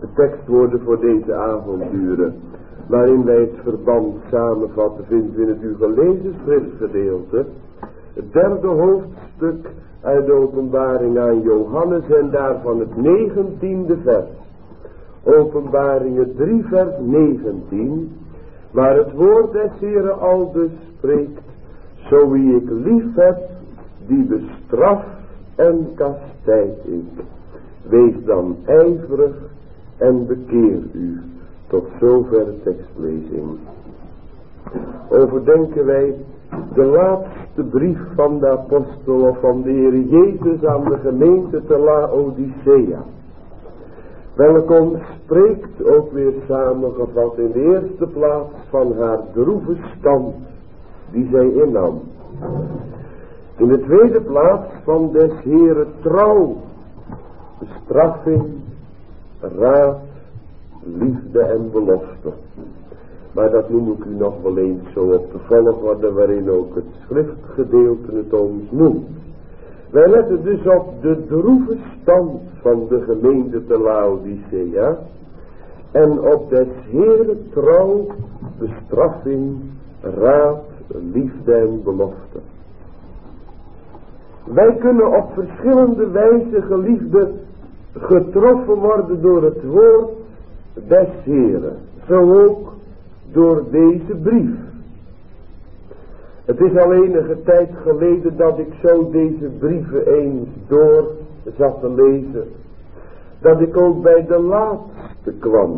De tekstwoorden voor deze avonduren, waarin wij het verband samenvatten, vinden we in het u gelezen schriftgedeelte. Het derde hoofdstuk uit de openbaring aan Johannes en daarvan het 19e vers. Openbaringen 3 vers 19, waar het woord des Heeren aldus spreekt. Zo wie ik lief heb, die bestraf en kastijd ik. Wees dan ijverig en bekeer u. Tot zover de tekstlezing. Overdenken wij de laatste brief van de apostel of van de Heer Jezus aan de gemeente te Laodicea. Welke ons spreekt, ook weer samengevat, in de eerste plaats van haar droeve stand die zij innam. In de tweede plaats van des Heeren trouw, bestraffing, raad, liefde en belofte. Maar dat noem ik u nog wel eens zo op de volgorde waarin ook het schriftgedeelte het ons noemt. Wij letten dus op de droeve stand van de gemeente te Laodicea en op des Heeren trouw, bestraffing, raad, liefde en belofte. Wij kunnen op verschillende wijzen, geliefde, getroffen worden door het woord des Heeren. Zo ook door deze brief. Het is al enige tijd geleden dat ik zo deze brieven eens door zat te lezen. Dat ik ook bij de laatste kwam.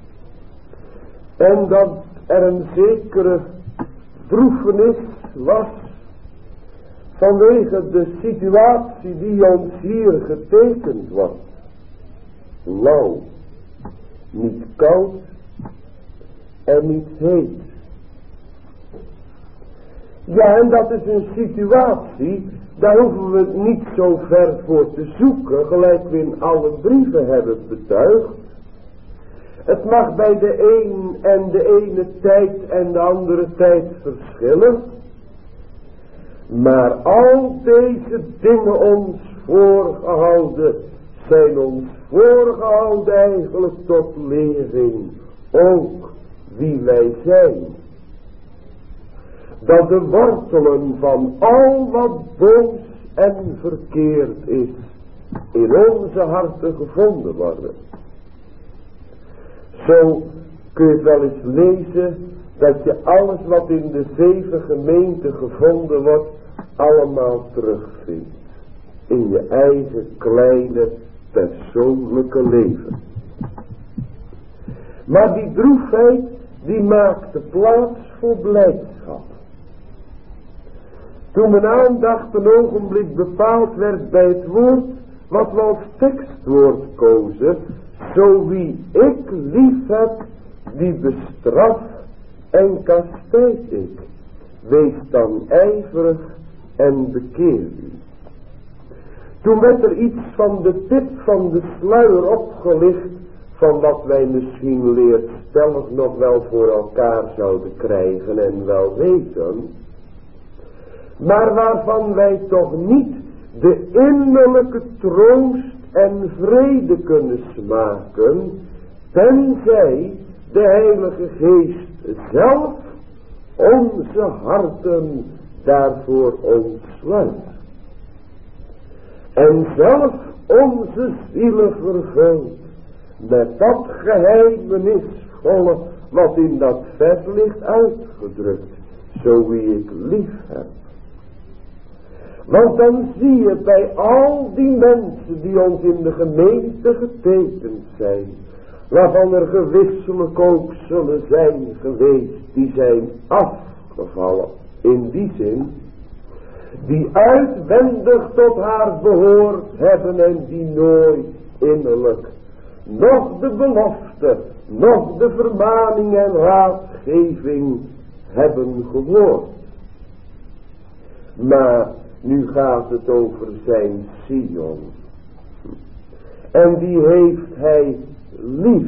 En dat er een zekere droefenis was vanwege de situatie die ons hier getekend wordt. Lauw, niet koud en niet heet. Ja, en dat is een situatie, daar hoeven we niet zo ver voor te zoeken, gelijk we in alle brieven hebben betuigd. Het mag bij de een en de ene tijd en de andere tijd verschillen. Maar al deze dingen ons voorgehouden, zijn ons voorgehouden eigenlijk tot lering, ook wie wij zijn. Dat de wortelen van al wat boos en verkeerd is, in onze harten gevonden worden. Zo kun je wel eens lezen dat je alles wat in de 7 gemeenten gevonden wordt, allemaal terugvindt. In je eigen kleine persoonlijke leven. Maar die droefheid, die maakte plaats voor blijdschap. Toen mijn aandacht een ogenblik bepaald werd bij het woord, wat we als tekstwoord kozen, zo wie ik lief heb, die bestraf en kastijd ik. Wees dan ijverig en bekeer u. Toen werd er iets van de tip van de sluier opgelicht, van wat wij misschien leerstellig nog wel voor elkaar zouden krijgen en wel weten, maar waarvan wij toch niet de innerlijke troost en vrede kunnen smaken, tenzij de Heilige Geest zelf onze harten daarvoor ontsluit. En zelf onze zielen vervult met dat geheimenisvolle wat in dat vers ligt uitgedrukt, zo wie ik lief heb. Want dan zie je bij al die mensen die ons in de gemeente getekend zijn, waarvan er gewisselijk ook zullen zijn geweest, die zijn afgevallen, in die zin, die uitwendig tot haar behoord hebben en die nooit innerlijk nog de belofte, nog de vermaning en raadgeving hebben gehoord. Maar nu gaat het over zijn Sion. En die heeft hij lief.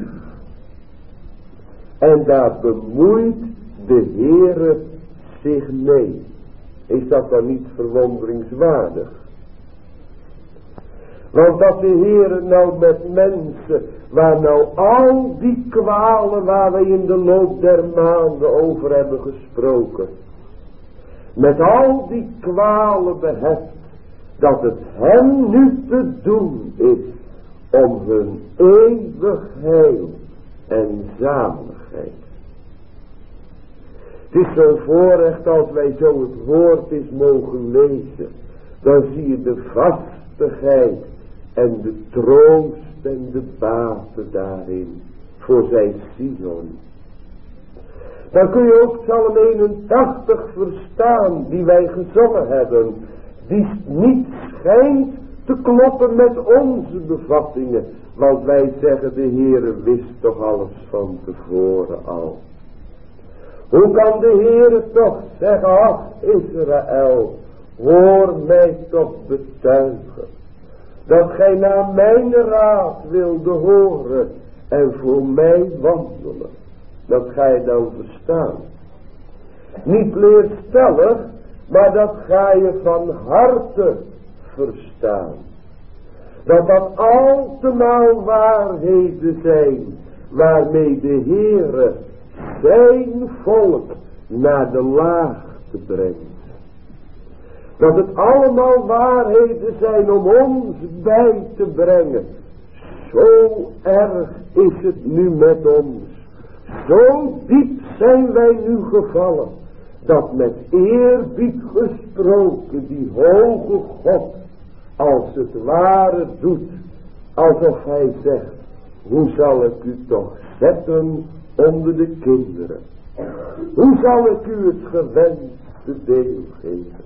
En daar bemoeit de Heere zich mee. Is dat dan niet verwonderingswaardig? Want dat de Heere nou met mensen, waar nou al die kwalen waar wij in de loop der maanden over hebben gesproken, met al die kwalen beheft, dat het hem nu te doen is om hun eeuwig heil en zaligheid. Het is zo'n voorrecht als wij zo het woord eens mogen lezen. Dan zie je de vastigheid en de troost en de baten daarin voor zijn Sion. Dan kun je ook Psalm 81 verstaan die wij gezongen hebben. Die niet schijnt te kloppen met onze bevattingen. Want wij zeggen de Heere wist toch alles van tevoren al. Hoe kan de Heere toch zeggen, ach Israël, hoor mij toch betuigen, dat gij naar mijn raad wilde horen en voor mij wandelen. Dat ga je dan verstaan. Niet leerstellig, maar dat ga je van harte verstaan. Dat altemaal waarheden zijn, waarmee de Heere zijn volk naar de laagte brengt. Dat het allemaal waarheden zijn om ons bij te brengen. Zo erg is het nu met ons. Zo diep zijn wij nu gevallen. Dat met eerbied gesproken die hoge God als het ware doet. Alsof hij zegt, hoe zal ik u toch zetten onder de kinderen? Hoe zal ik u het gewenste deel geven?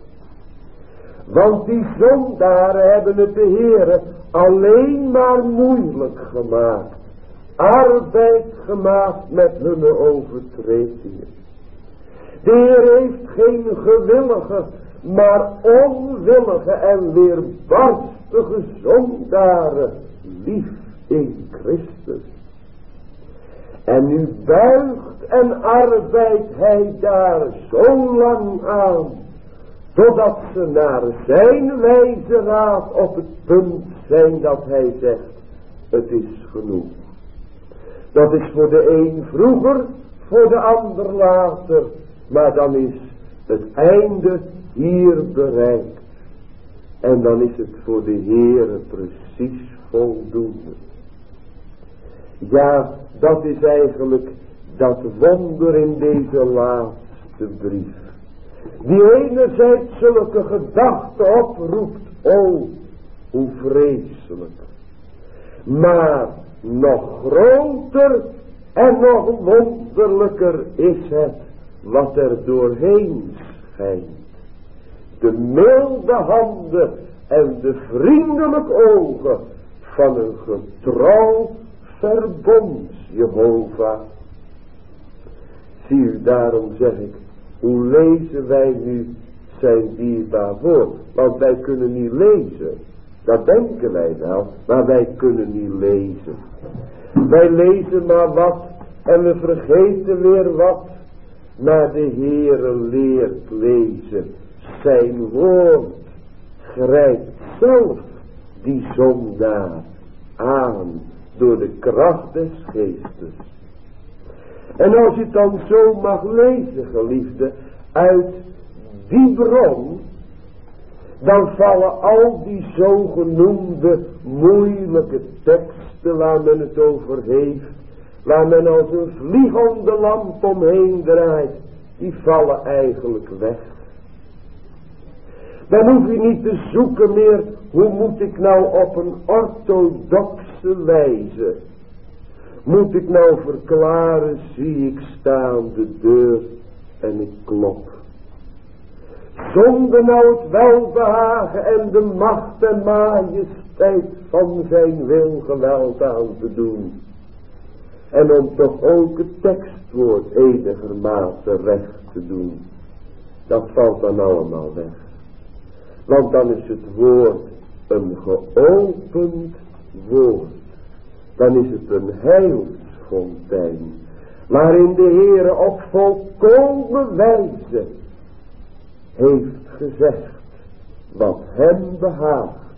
Want die zondaren hebben het de Heere alleen maar moeilijk gemaakt. Arbeid gemaakt met hun overtredingen. De Heer heeft geen gewillige, maar onwillige en weerbarstige zondaren lief in Christus. En nu buigt en arbeidt hij daar zo lang aan, totdat ze naar zijn wijze raad op het punt zijn dat hij zegt, het is genoeg. Dat is voor de een vroeger, voor de ander later, maar dan is het einde hier bereikt. En dan is het voor de Heere precies voldoende. Ja, dat is eigenlijk dat wonder in deze laatste brief. Die enerzijds zulke gedachten oproept, oh, hoe vreselijk. Maar nog groter en nog wonderlijker is het wat er doorheen schijnt. De milde handen en de vriendelijke ogen van een getrouw verbonds Jehovah. Zie u, daarom zeg ik, hoe lezen wij nu zijn dierbaar woord? Want wij kunnen niet lezen. Dat denken wij wel, maar wij kunnen niet lezen. Wij lezen maar wat en we vergeten weer wat. Maar de Heere leert lezen. Zijn woord grijpt zelf die zondaar aan door de kracht des geestes. En als je het dan zo mag lezen, geliefde, uit die bron, dan vallen al die zogenoemde moeilijke teksten waar men het over heeft, waar men als een vliegende lamp omheen draait, die vallen eigenlijk weg. Dan hoef je niet te zoeken meer, hoe moet ik nou op een orthodoxe wijze, moet ik nou verklaren, zie ik staan de deur en ik klop. Zonder nou het welbehagen en de macht en majesteit van zijn wil geweld aan te doen. En om toch ook het tekstwoord enigermate recht te doen. Dat valt dan allemaal weg. Want dan is het woord een geopend woord. Dan is het een heilsfontein. Waarin de Heere op volkomen wijze heeft gezegd wat hem behaagt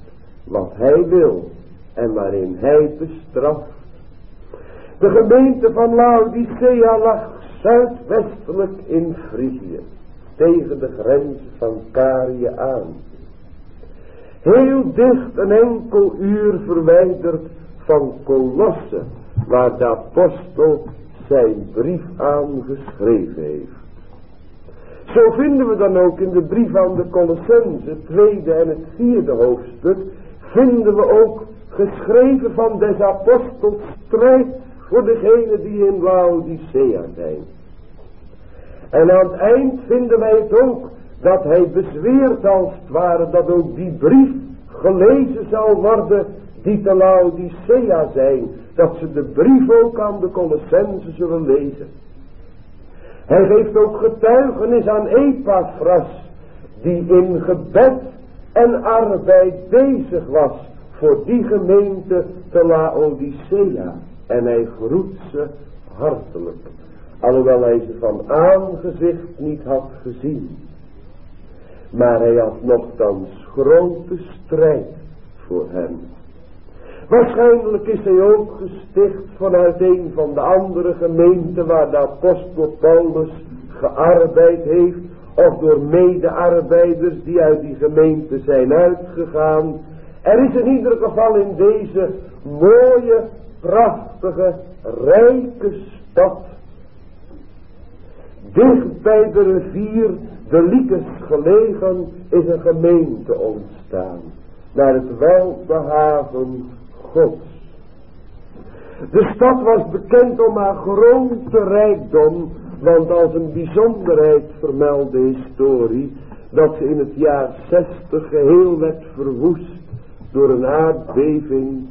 wat hij wil en waarin hij bestraft. De gemeente van Laodicea lag zuidwestelijk in Frigië, tegen de grenzen van Karië aan. Heel dicht een enkel uur verwijderd van Colosse, waar de apostel zijn brief aan geschreven heeft. Zo vinden we dan ook in de brief aan de Colossenzen, het 2e en het 4e hoofdstuk, vinden we ook geschreven van des apostels strijd voor degenen die in Laodicea zijn. En aan het eind vinden wij het ook dat hij bezweert als het ware dat ook die brief gelezen zal worden die te Laodicea zijn. Dat ze de brief ook aan de Colossenzen zullen lezen. Hij geeft ook getuigenis aan Epaphras, die in gebed en arbeid bezig was voor die gemeente te Laodicea. En hij groet ze hartelijk, alhoewel hij ze van aangezicht niet had gezien. Maar hij had nogthans grote strijd voor hen. Waarschijnlijk is hij ook gesticht vanuit een van de andere gemeenten waar de apostel Paulus gearbeid heeft, of door medearbeiders die uit die gemeente zijn uitgegaan. Er is in ieder geval in deze mooie, prachtige, rijke stad, dicht bij de rivier de Lycus gelegen, is een gemeente ontstaan, naar het welbehagen Gods. De stad was bekend om haar grote rijkdom, want als een bijzonderheid vermelde historie, dat ze in het jaar 60 geheel werd verwoest door een aardbeving.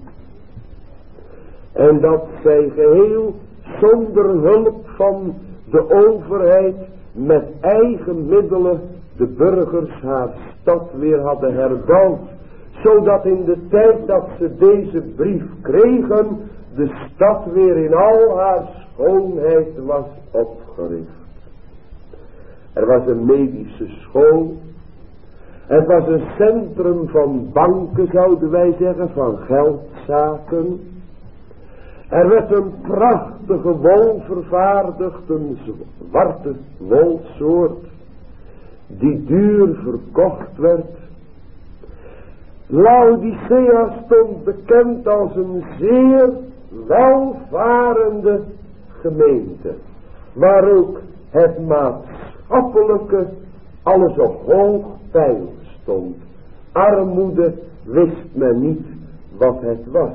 En dat zij geheel zonder hulp van de overheid met eigen middelen de burgers haar stad weer hadden herbouwd. Zodat in de tijd dat ze deze brief kregen, de stad weer in al haar schoonheid was opgericht. Er was een medische school. Het was een centrum van banken, zouden wij zeggen, van geldzaken. Er werd een prachtige wol vervaardigd, een zwarte wolsoort, die duur verkocht werd. Laodicea stond bekend als een zeer welvarende gemeente, waar ook het maatschappelijke alles op hoog peil stond. Armoede wist men niet wat het was.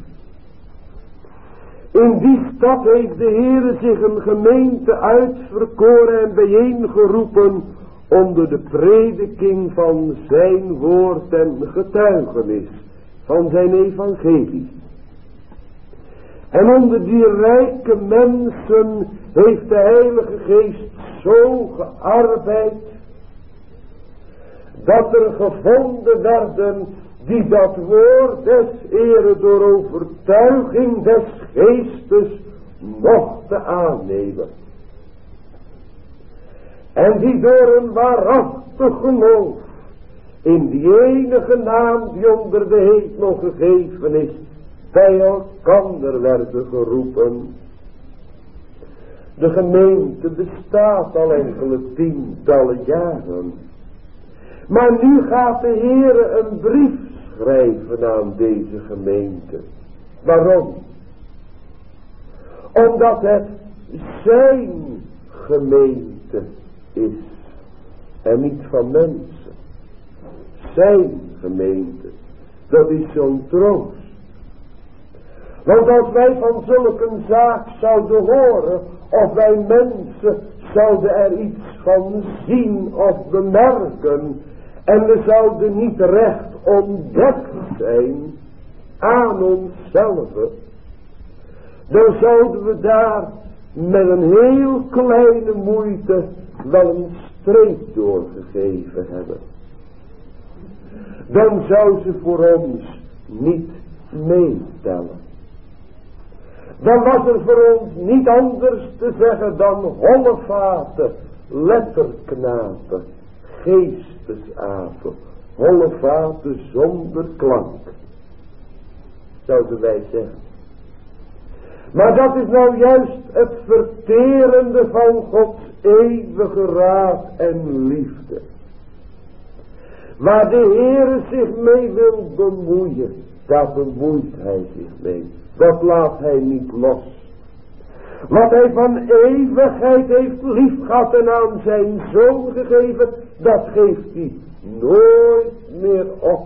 In die stad heeft de Heere zich een gemeente uitverkoren en bijeengeroepen onder de prediking van zijn woord en getuigenis van zijn evangelie. En onder die rijke mensen heeft de Heilige Geest zo gearbeid, dat er gevonden werden die dat woord des Heere door overtuiging des Geestes mochten aannemen. En die door een waarachtig geloof in die enige naam die onder de hemel gegeven is, bij elkander werden geroepen. De gemeente bestaat al enkele tientallen jaren. Maar nu gaat de Heere een brief schrijven aan deze gemeente. Waarom? Omdat het zijn gemeente is en niet van mensen. Zijn gemeente. Dat is zo'n troost. Want als wij van zulke een zaak zouden horen, of wij mensen zouden er iets van zien of bemerken, en we zouden niet recht ontdekt zijn aan onszelf, dan zouden we daar met een heel kleine moeite wel een streep doorgegeven hebben. Dan zou ze voor ons niet meetellen. Dan was er voor ons niet anders te zeggen dan hollevaten, letterknapen, geestesapen, holle vaten zonder klank, zouden wij zeggen. Maar dat is nou juist het verterende van Gods eeuwige raad en liefde. Waar de Heere zich mee wil bemoeien, daar bemoeit hij zich mee. Dat laat hij niet los. Wat hij van eeuwigheid heeft lief gehad en aan zijn zoon gegeven, dat geeft hij nooit meer op.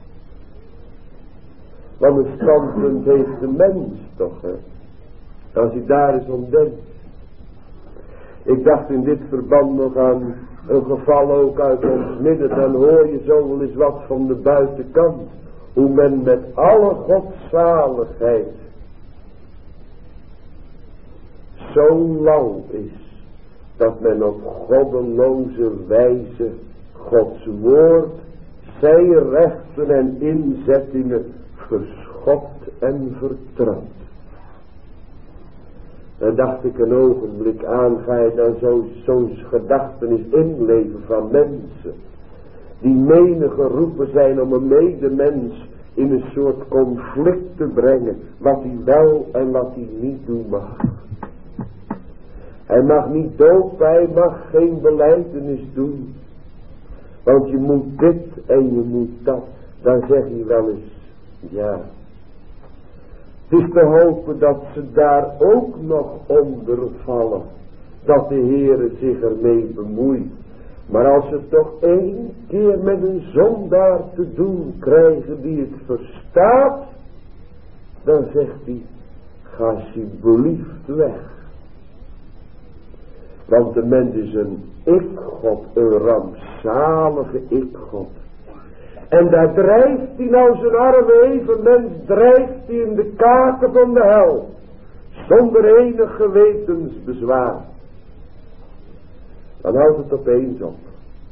Want een standpunt heeft de mens toch, hè? Als je daar eens om denkt. Ik dacht in dit verband nog aan een geval ook uit ons midden. Dan hoor je zo wel eens wat van de buitenkant. Hoe men met alle godzaligheid zo lang is. Dat men op goddeloze wijze Gods woord, zijn rechten en inzettingen verschopt en vertrapt. Dan dacht ik een ogenblik aan, ga je dan zo'n gedachtenis inleven van mensen. Die menig geroepen zijn om een medemens in een soort conflict te brengen. Wat hij wel en wat hij niet doen mag. Hij mag niet dopen, hij mag geen belijdenis doen. Want je moet dit en je moet dat. Dan zeg je wel eens, ja. Het is te hopen dat ze daar ook nog onder vallen. Dat de Heere zich ermee bemoeit. Maar als ze toch één keer met een zondaar te doen krijgen die het verstaat. Dan zegt hij, ga alsjeblieft weg. Want de mens is een ik-God, een rampzalige ik-God. En daar drijft hij nou zijn arme evenmens, drijft hij in de kaken van de hel. Zonder enig gewetensbezwaar. Dan houdt het opeens op.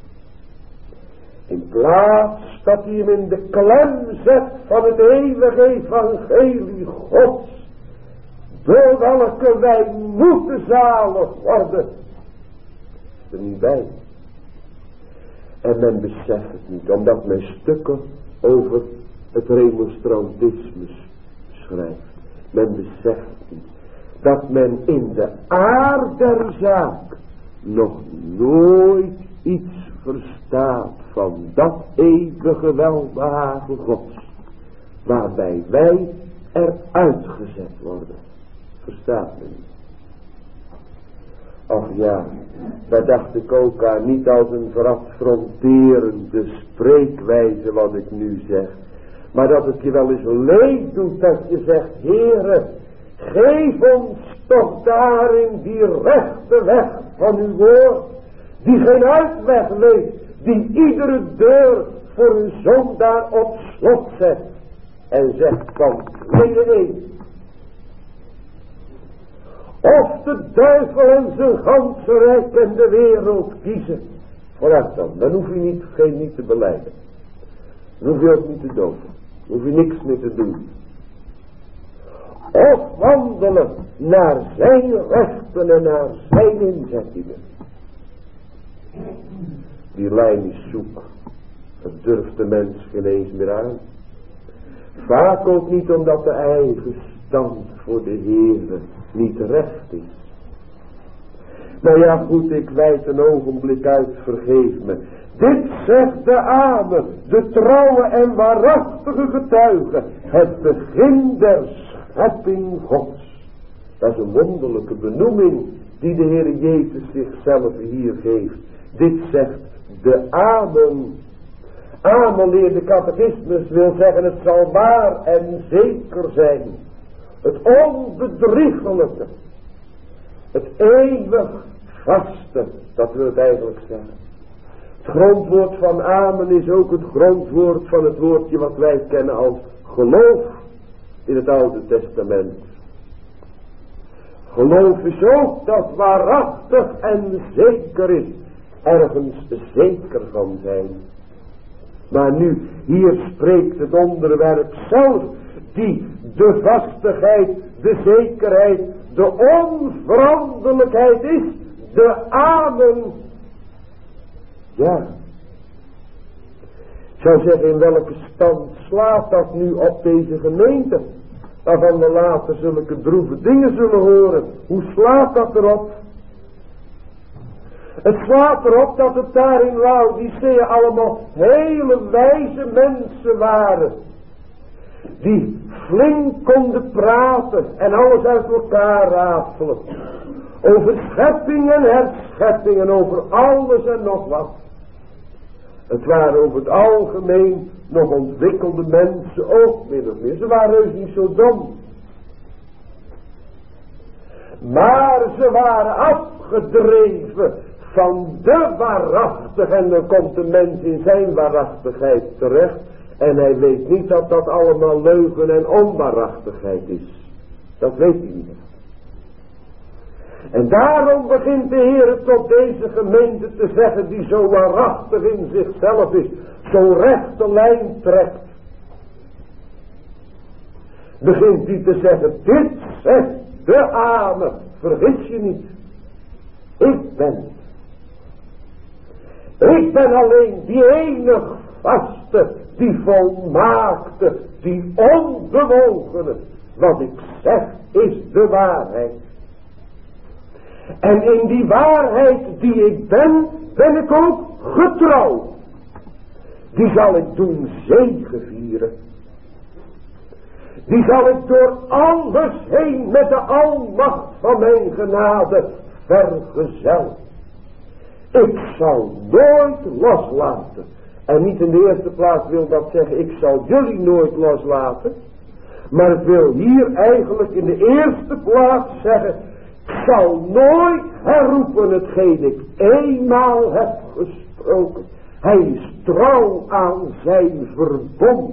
In plaats dat hij hem in de klem zet van het eeuwige evangelie Gods. Door welke wij moeten zalig worden. Is er niet bij. En men beseft het niet, omdat men stukken over het remonstrantisme schrijft. Men beseft het niet. Dat men in de aard der zaak nog nooit iets verstaat van dat eeuwige welbehagen Gods. Waarbij wij eruit gezet worden. Verstaat men niet. Ach ja, daar dacht ik ook aan, niet als een verafronterende spreekwijze wat ik nu zeg. Maar dat het je wel eens leed doet dat je zegt, Heere, geef ons toch daarin die rechte weg van uw woord. Die geen uitweg weet, die iedere deur voor een zondaar op slot zet. En zegt van, nee. Of de duivel en zijn ganse rijk en de wereld kiezen. Vooruit dan hoef je niet te belijden. Dan hoef je ook niet te dopen. Dan hoef je niks meer te doen. Of wandelen naar zijn rechten en naar zijn inzettingen. Die lijn is zoek. Dat durft de mens geen eens meer aan. Vaak ook niet omdat de eigen stand voor de Heere niet recht is. Nou ja goed, ik wijd een ogenblik uit, vergeef me. Dit zegt de Amen, de trouwe en waarachtige getuige. Het begin der schepping Gods. Dat is een wonderlijke benoeming die de Heer Jezus zichzelf hier geeft. Dit zegt de Amen. Amen, leert de catechismus, wil zeggen het zal waar en zeker zijn. Het onbedriegelijke. Het eeuwig vaste, dat wil het eigenlijk zeggen. Het grondwoord van Amen is ook het grondwoord van het woordje wat wij kennen als geloof in het Oude Testament. Geloof is ook dat waarachtig en zeker is. Ergens zeker van zijn. Maar nu, hier spreekt het onderwerp zelf, die de vastigheid, de zekerheid, de onveranderlijkheid is, de Amen. Ja, Ik zou zeggen, in welke stand slaat dat nu op deze gemeente? Waarvan we later zulke droeve dingen zullen horen. Hoe slaat dat erop? Het slaat erop dat het daar in Laodicea allemaal hele wijze mensen waren. Die flink konden praten en alles uit elkaar rafelen. Over schepping en herschepping en over alles en nog wat. Het waren over het algemeen nog ontwikkelde mensen ook min of meer. Ze waren heus niet zo dom. Maar ze waren afgedreven van de waarachtig. En dan komt de mens in zijn waarachtigheid terecht. En hij weet niet dat dat allemaal leugen en onwaarachtigheid is. Dat weet hij niet. En daarom begint de Heer tot deze gemeente te zeggen, die zo waarachtig in zichzelf is, zo'n rechte lijn trekt. Begint hij te zeggen, dit zegt de Amen, vergis je niet. Ik ben het. Ik ben alleen die enige vaste, die volmaakte, die onbewogene. Wat ik zeg is de waarheid. En in die waarheid die ik ben, ben ik ook getrouw. Die zal ik doen zegevieren. Die zal ik door alles heen met de almacht van mijn genade vergezellen. Ik zal nooit loslaten. En niet in de eerste plaats wil dat zeggen, ik zal jullie nooit loslaten. Maar het wil hier eigenlijk in de eerste plaats zeggen, ik zal nooit herroepen hetgeen ik eenmaal heb gesproken. Hij is trouw aan zijn verbond.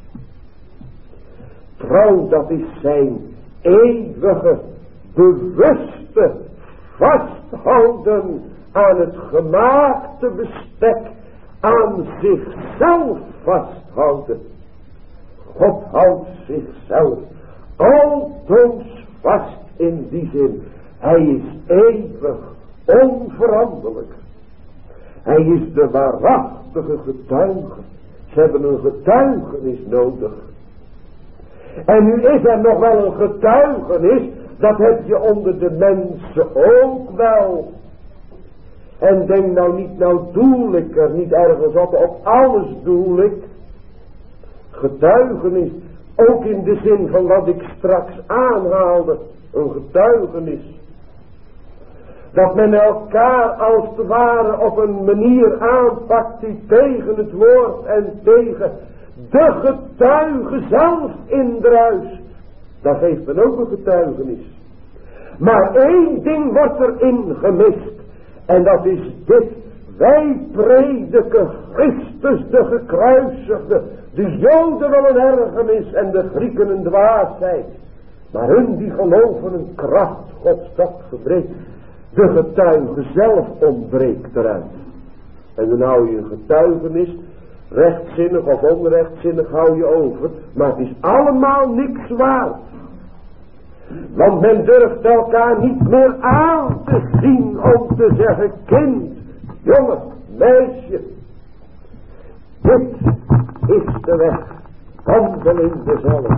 Trouw, dat is zijn eeuwige, bewuste vasthouden aan het gemaakte bestek, aan zichzelf vasthouden. God houdt zichzelf altoos vast in die zin. Hij is eeuwig, onveranderlijk. Hij is de waarachtige getuige. Ze hebben een getuigenis nodig. En nu is er nog wel een getuigenis, dat heb je onder de mensen ook wel. En denk nou doel ik er niet ergens op alles doel ik. Getuigenis, ook in de zin van wat ik straks aanhaalde, een getuigenis. Dat men elkaar als het ware op een manier aanpakt die tegen het woord en tegen de getuige zelf indruist. Dat geeft men ook een getuigenis. Maar één ding wordt erin gemist. En dat is dit. Wij prediken Christus de gekruisigde. De Joden wel een ergernis en de Grieken een dwaasheid. Maar hun die geloven een kracht Gods dat gebreekt. De getuige zelf ontbreekt eruit. En dan hou je een getuigenis, rechtzinnig of onrechtzinnig hou je over. Maar het is allemaal niks waard. Want men durft elkaar niet meer aan te zien om te zeggen, kind, jongen, meisje. Dit is de weg, wandel in dezelfde.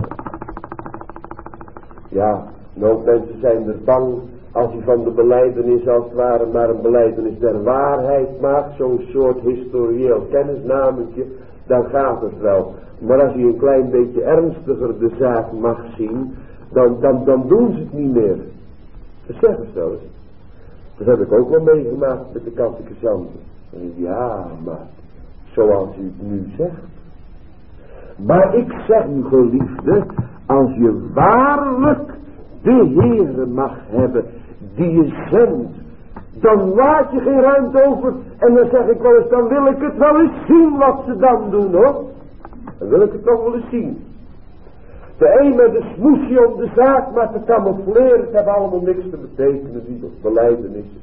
Ja, nou mensen zijn er bang als hij van de belijdenis als het ware maar een belijdenis der waarheid maakt, zo'n soort historieel kennisnametje, dan gaat het wel. Maar als hij een klein beetje ernstiger de zaak mag zien, dan doen ze het niet meer. Dat zeggen ze wel eens. Dat heb ik ook wel meegemaakt met de catechisanden. Ja, maar zoals u het nu zegt. Maar ik zeg u geliefde, als je waarlijk de Heere mag hebben die je zendt, dan laat je geen ruimte over. En dan zeg ik wel eens, dan wil ik het wel eens zien wat ze dan doen hoor. Dan wil ik het toch wel eens zien. De een met de smoesje om de zaak maar te camoufleren, het hebben allemaal niks te betekenen, die belijdenissen.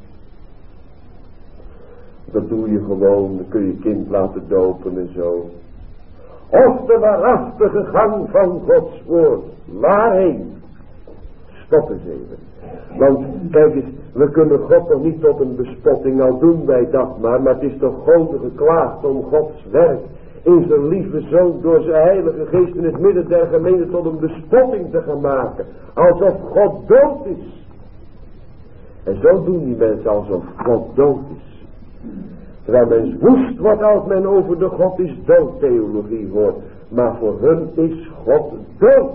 Dat doe je gewoon, dan kun je kind laten dopen en zo. Of de waarachtige gang van Gods woord. Waarheen? Stop eens even. Want kijk eens, we kunnen God toch niet tot een bespotting, al doen wij dat maar het is toch grote geklaagd om Gods werk in zijn lieve zoon door zijn heilige geest in het midden der gemeente tot een bespotting te gaan maken. Alsof God dood is. En zo doen die mensen alsof God dood is. Terwijl men woest wordt als men over de God is dood theologie hoort. Maar voor hun is God dood.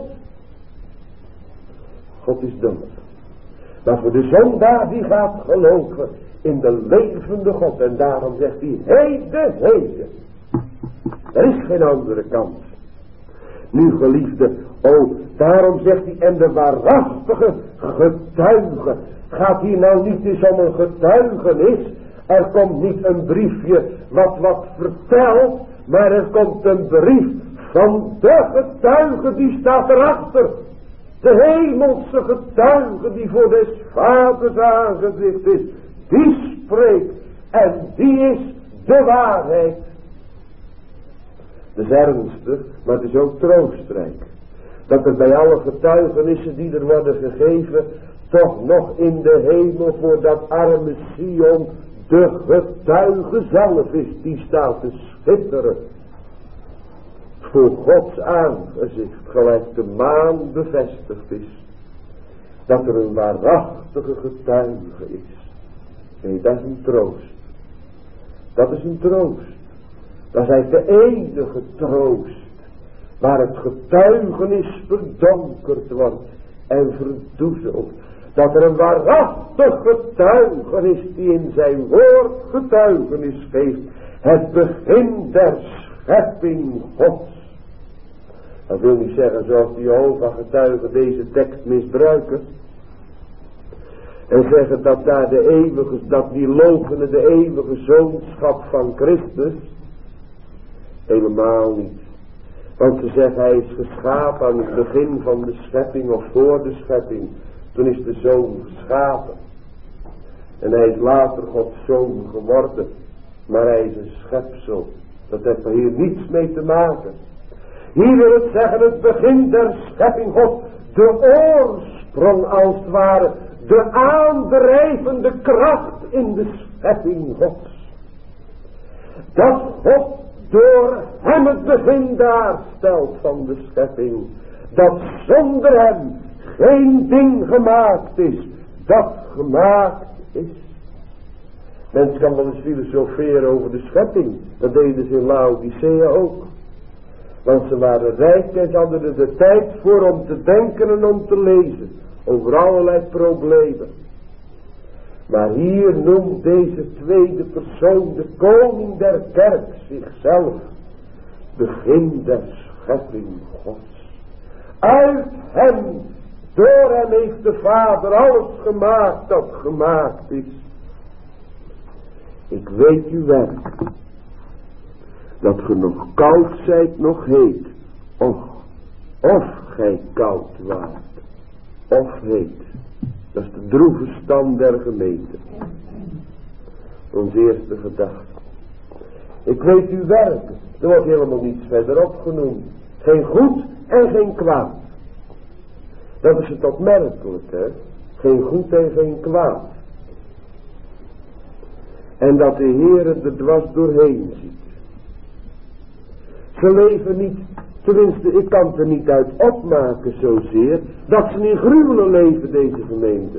God is dood. Maar voor de zondaar die gaat geloven in de levende God. En daarom zegt hij, heden, heden. Er is geen andere kans. Nu geliefde, daarom zegt hij, en de waarachtige getuige. Gaat hier nou niet eens om een getuigenis. Er komt niet een briefje wat vertelt. Maar er komt een brief van de getuige die staat erachter. De hemelse getuige die voor des vaders aangezicht is. Die spreekt. En die is de waarheid. Dat is ernstig, maar het is ook troostrijk. Dat er bij alle getuigenissen die er worden gegeven, toch nog in de hemel voor dat arme Sion de getuige zelf is. Die staat te schitteren. Voor Gods aangezicht, gelijk de maan bevestigd is. Dat er een waarachtige getuige is. Nee, dat is een troost. Dat is een troost. Dat is eigenlijk de enige troost. Waar het getuigenis verdonkerd wordt en verdoezeld. Dat er een waarachtig getuige is die in zijn woord getuigenis geeft. Het begin der schepping Gods. Dat wil niet zeggen zoals de Jehovah-getuigen deze tekst misbruiken. En zeggen dat daar de eeuwige, dat die loochenen de eeuwige zoonschap van Christus. Helemaal niet. Want ze zeggen hij is geschapen aan het begin van de schepping of voor de schepping. Toen is de zoon geschapen. En hij is later Gods zoon geworden. Maar hij is een schepsel. Dat heeft er hier niets mee te maken. Hier wil het zeggen het begin der schepping God. De oorsprong als het ware. De aandrijvende kracht in de schepping Gods. Dat God door hem het begin daarstelt van de schepping. Dat zonder hem geen ding gemaakt is. Dat gemaakt is. Mens kan wel eens filosoferen over de schepping. Dat deden ze in Laodicea ook. Want ze waren rijk en ze hadden er de tijd voor om te denken en om te lezen. Over allerlei problemen. Maar hier noemt deze tweede persoon, de koning der kerk, zichzelf. Begin der schepping Gods. Uit hem, door hem heeft de Vader alles gemaakt dat gemaakt is. Ik weet uw werk. Dat ge nog koud zijt, nog heet. Of gij koud waart. Of heet. Dat is de droeve stand der gemeente. Onze eerste gedachte. Ik weet uw werken. Er wordt helemaal niets verderop genoemd. Geen goed en geen kwaad. Dat is het opmerkelijk, hè. Geen goed en geen kwaad. En dat de Heer er dwars doorheen ziet. Ze leven niet, tenminste ik kan het er niet uit opmaken zozeer, dat ze in gruwelen leven deze gemeente.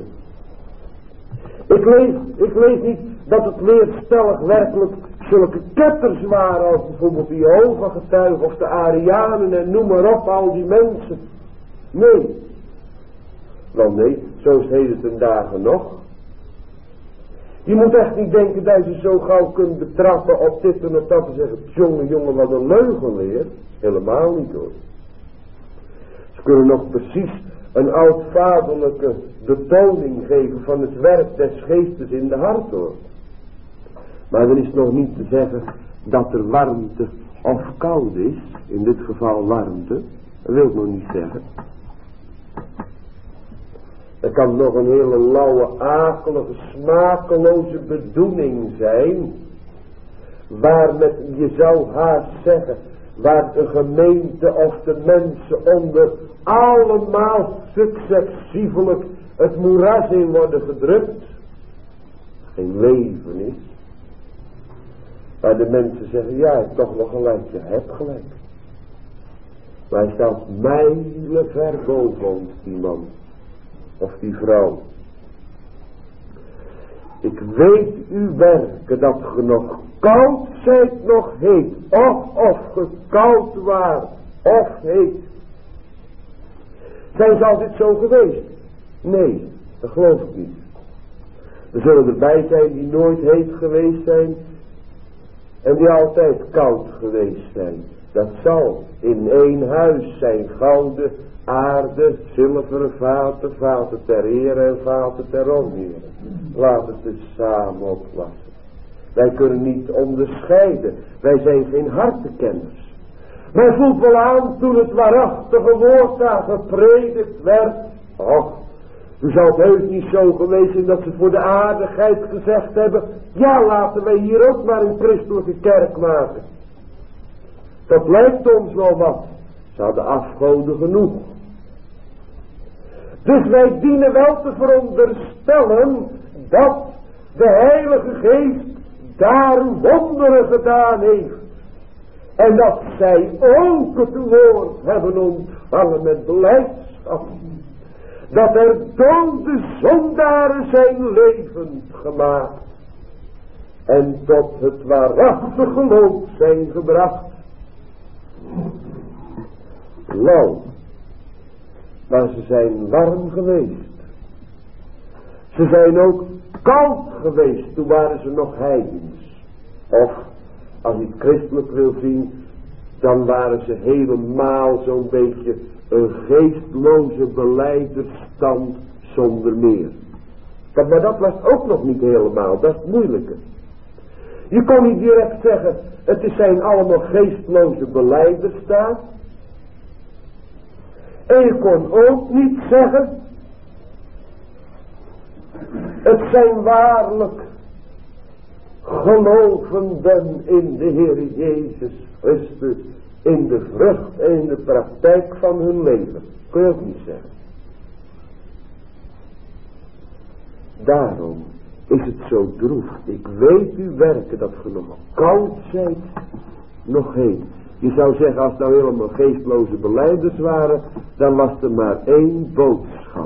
Ik lees niet dat het leerstellig werkelijk zulke ketters waren als bijvoorbeeld de Jehovah-getuigen of de Arianen en noem maar op al die mensen. Nee. Want nee, zo is heden ten dagen nog. Je moet echt niet denken dat je zo gauw kunt betrappen op dit en op dat en zeggen, jongen, wat een leugenleer. Helemaal niet hoor. Ze kunnen nog precies een oud-vaderlijke betoning geven van het werk des geestes in de hart hoor. Maar er is nog niet te zeggen dat er warmte of koud is. In dit geval warmte. Dat wil ik nog niet zeggen. Er kan nog een hele lauwe, akelige, smakeloze bedoeling zijn. Waar met, je zou haast zeggen, waar de gemeente of de mensen onder allemaal successievelijk het moeras in worden gedrukt. Geen leven is. Maar de mensen zeggen, ja, hij heeft toch wel gelijk. Je hebt gelijk. Maar hij staat mijlen ver boven ons, die man. Of die vrouw. Ik weet uw werken, dat ge nog koud zijt, nog heet. Of ge koud waart, of heet. Zijn ze altijd zo geweest? Nee, dat geloof ik niet. Er zullen erbij zijn die nooit heet geweest zijn. En die altijd koud geweest zijn. Dat zal in één huis zijn. Gouden, aarde, zilveren vaten, vaten ter ere en vaten ter onere. Laat het dus samen opwassen. Wij kunnen niet onderscheiden. Wij zijn geen hartekenners. Men voelt wel aan toen het waarachtige woord daar gepredikt werd. Och, u zou het heus niet zo geweest zijn dat ze voor de aardigheid gezegd hebben. Ja, laten wij hier ook maar een christelijke kerk maken. Dat lijkt ons wel wat. Ze hadden afgoden genoeg. Dus wij dienen wel te veronderstellen dat de Heilige Geest daar wonderen gedaan heeft. En dat zij ook het woord hebben ontvangen met blijdschap. Dat er dode zondaren zijn levend gemaakt. En tot het waarachtige geloof zijn gebracht. Lang. Maar ze zijn warm geweest. Ze zijn ook koud geweest. Toen waren ze nog heidens. Of, als je het christelijk wil zien, dan waren ze helemaal zo'n beetje een geestloze belijdersstand zonder meer. Maar dat was ook nog niet helemaal. Dat is het moeilijke. Je kon niet direct zeggen, het zijn allemaal geestloze belijders daar. En je kon ook niet zeggen, het zijn waarlijk gelovenden in de Heer Jezus Christus, in de vrucht en in de praktijk van hun leven. Kun je ook niet zeggen. Daarom is het zo droef. Ik weet uw werken dat ge nog koud zijt, nog heet. Je zou zeggen, als het nou helemaal geestloze belijders waren, dan was er maar één boodschap.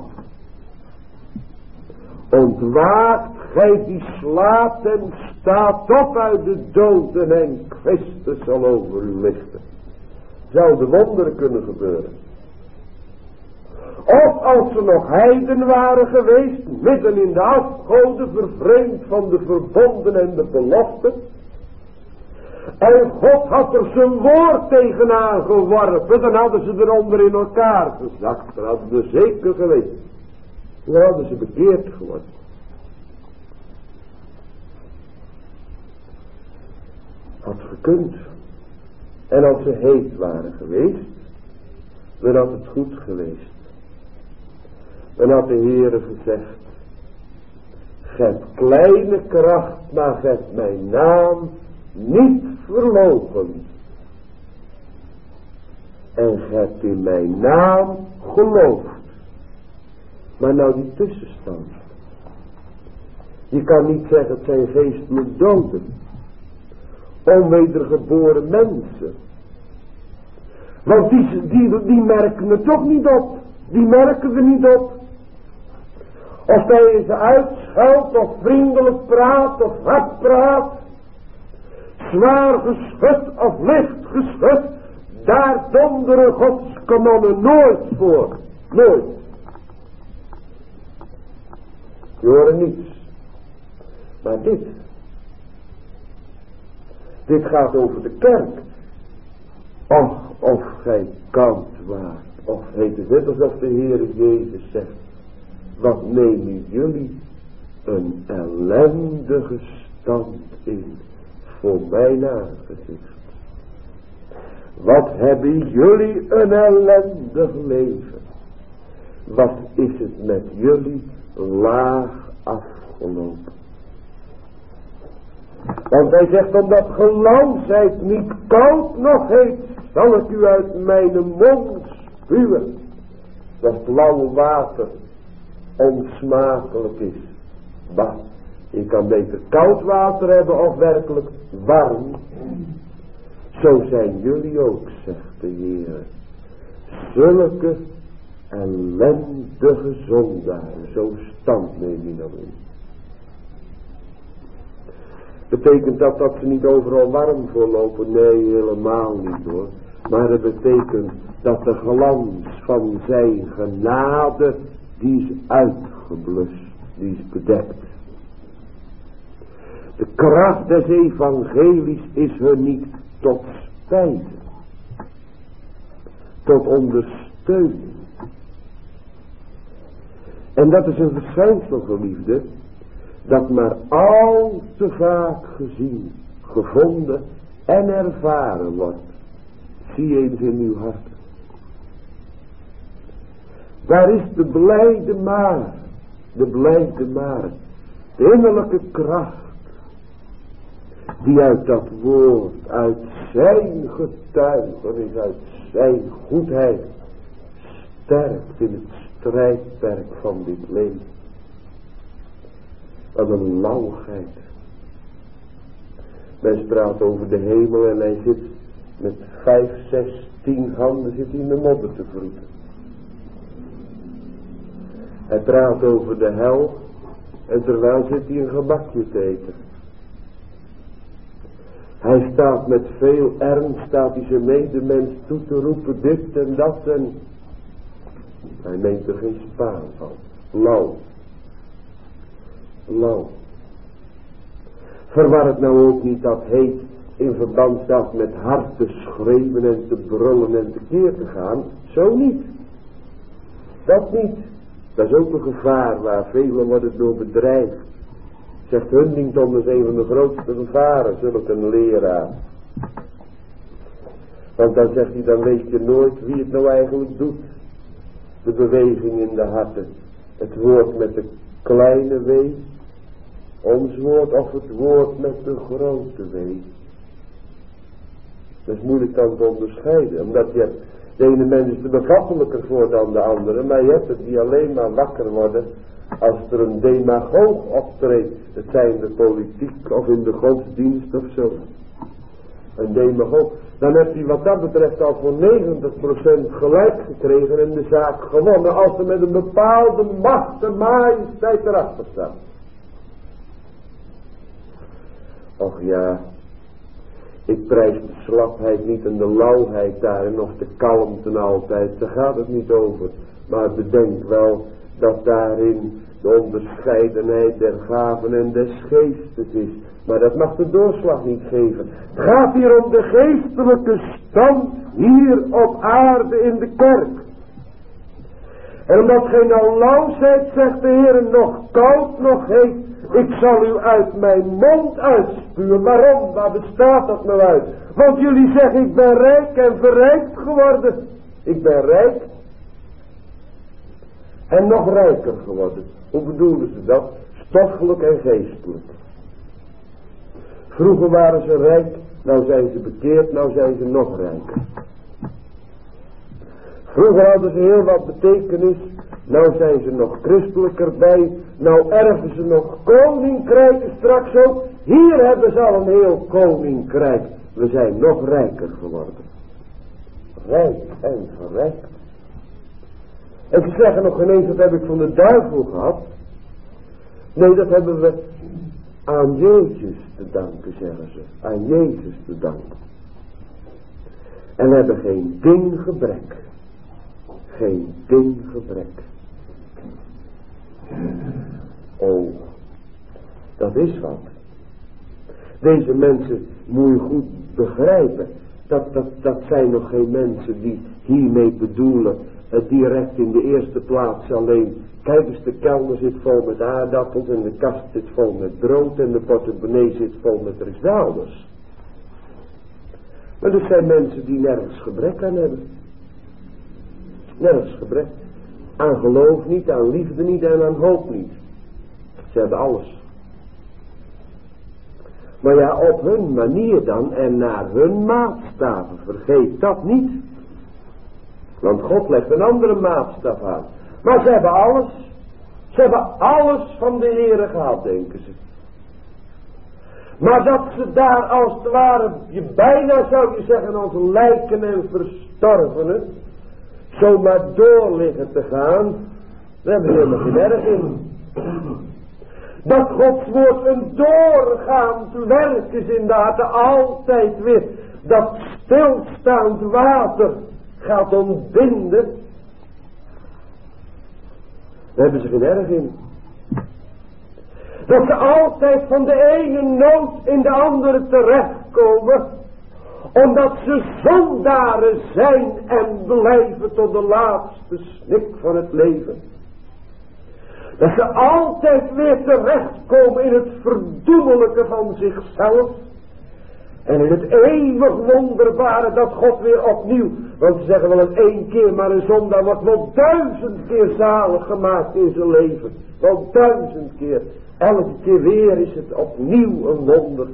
Ontwaakt gij die slaapt en staat op uit de doden en Christus zal over u lichten. Zouden wonderen kunnen gebeuren. Of als ze nog heiden waren geweest, midden in de afgoden, vervreemd van de verbonden en de beloften. En God had er zijn woord tegenaan geworpen, dan hadden ze eronder in elkaar gezakt. Dan hadden ze zeker geweest. Dan hadden ze bekeerd geworden. Had gekund. En als ze heet waren geweest, dan had het goed geweest. Dan had de Heere gezegd, gij hebt kleine kracht, maar gij hebt mijn naam niet verloochend. En gij hebt in mijn naam geloofd. Maar nou die tussenstand. Je kan niet zeggen, het zijn geestelijk doden. Onwedergeboren mensen. Want die merken het toch niet op. Die merken we niet op. Of hij ze uitscheldt of vriendelijk praat of hard praat. Zwaar geschud of licht geschud. Daar donderen Gods kanonnen nooit voor. Nooit. Je hoort niets. Maar dit gaat over de kerk. Och, of gij koud waart. Of heet het net alsof de Heere Jezus zegt. Wat nemen jullie een ellendige stand in voor mijn aangezicht. Wat hebben jullie een ellendig leven. Wat is het met jullie laag afgelopen. Want hij zegt, omdat geloof zijt niet koud nog heet, zal ik u uit mijn mond spuwen. Dat blauwe water onsmakelijk is. Bah, Je kan beter koud water hebben of werkelijk warm. Zo zijn jullie ook, zegt de Heer. Zulke ellendige zondaren. Zo stand neem je nou in. Betekent dat ze niet overal warm voorlopen? Nee, helemaal niet hoor. Maar het betekent dat de glans van zijn genade, die is uitgeblust, die is bedekt. De kracht des evangelies is hun niet tot spijze, tot ondersteuning. En dat is een verschijnsel, geliefde, dat maar al te vaak gezien, gevonden en ervaren wordt. Zie eens in uw hart. Daar is de blijde maar, de innerlijke kracht, die uit dat woord, uit zijn getuigenis, uit zijn goedheid, sterkt in het strijdperk van dit leven. Wat een lauwheid. Men praat over de hemel en hij zit met 5, 6, 10 handen zit in de modder te vroeten. Hij praat over de hel en terwijl zit hij een gebakje te eten. Hij staat met veel ernst, staat hij zijn medemens toe te roepen dit en dat en hij neemt er geen spaan van. Lauw. Verwar het nou ook niet dat heet in verband staat met hard te schreeuwen en te brullen en tekeer te gaan. Zo niet. Dat niet. Dat is ook een gevaar waar velen worden door bedreigd. Zegt Huntington, dat is een van de grootste gevaren, zulk een leraar. Want dan zegt hij, dan weet je nooit wie het nou eigenlijk doet. De beweging in de harten. Het woord met de kleine W, ons woord, of het woord met de grote W. Dat is moeilijk dan te onderscheiden, omdat je hebt, de ene mens is te bevattelijker voor dan de andere, maar je hebt het die alleen maar wakker worden als er een demagoog optreedt. Het zij in de politiek of in de godsdienst of zo. Een demagoog. Dan heeft hij wat dat betreft al voor 90% gelijk gekregen en de zaak gewonnen als er met een bepaalde macht en majesteit erachter staat. Och ja, ik prijs de slapheid niet en de lauwheid daarin of de kalmte altijd, daar gaat het niet over. Maar bedenk wel dat daarin de onderscheidenheid der gaven en des geestes is. Maar dat mag de doorslag niet geven. Het gaat hier om de geestelijke stand hier op aarde in de kerk. En omdat gij nou lauw zijt, zegt de Heer, nog koud, nog heet, ik zal u uit mijn mond uitspuwen. Waarom? Waar bestaat dat nou uit? Want jullie zeggen, ik ben rijk en verrijkt geworden. Ik ben rijk en nog rijker geworden. Hoe bedoelen ze dat? Stoffelijk en geestelijk. Vroeger waren ze rijk, nou zijn ze bekeerd, nou zijn ze nog rijker. Vroeger hadden ze heel wat betekenis, nou zijn ze nog christelijker bij, nou erven ze nog koninkrijken straks ook. Hier hebben ze al een heel koninkrijk. We zijn nog rijker geworden. Rijk en verrijkt. En ze zeggen nog geen eens, dat heb ik van de duivel gehad. Nee, dat hebben we aan Jezus te danken, zeggen ze. Aan Jezus te danken. En we hebben geen ding gebrek. Geen ding gebrek. Oh, dat is wat. Deze mensen moet je goed begrijpen. Dat zijn nog geen mensen die hiermee bedoelen. Direct in de eerste plaats alleen. Kijk eens, de kelder zit vol met aardappels en de kast zit vol met brood en de portemonnee zit vol met riksdaalders. Maar er zijn mensen die nergens gebrek aan hebben. Nergens gebrek. Aan geloof niet, aan liefde niet en aan hoop niet. Ze hebben alles. Maar ja, op hun manier dan en naar hun maatstaven. Vergeet dat niet. Want God legt een andere maatstaf aan. Maar ze hebben alles. Ze hebben alles van de Heere gehad, denken ze. Maar dat ze daar als het ware, je bijna zou je zeggen als lijken en verstorvenen, zomaar door liggen te gaan, daar hebben we helemaal geen erg in. Dat Gods woord een doorgaand werk is inderdaad altijd weer. Dat stilstaand water gaat ontbinden. Daar hebben ze geen erg in. Dat ze altijd van de ene nood in de andere terechtkomen. Omdat ze zondaren zijn en blijven tot de laatste snik van het leven. Dat ze altijd weer terechtkomen in het verdoemelijke van zichzelf. En in het eeuwig wonderbare dat God weer opnieuw. Want ze zeggen wel eens 1 keer, maar een zondaar wordt wel 1000 keer zalig gemaakt in zijn leven. Wel 1000 keer. Elke keer weer is het opnieuw een wonder.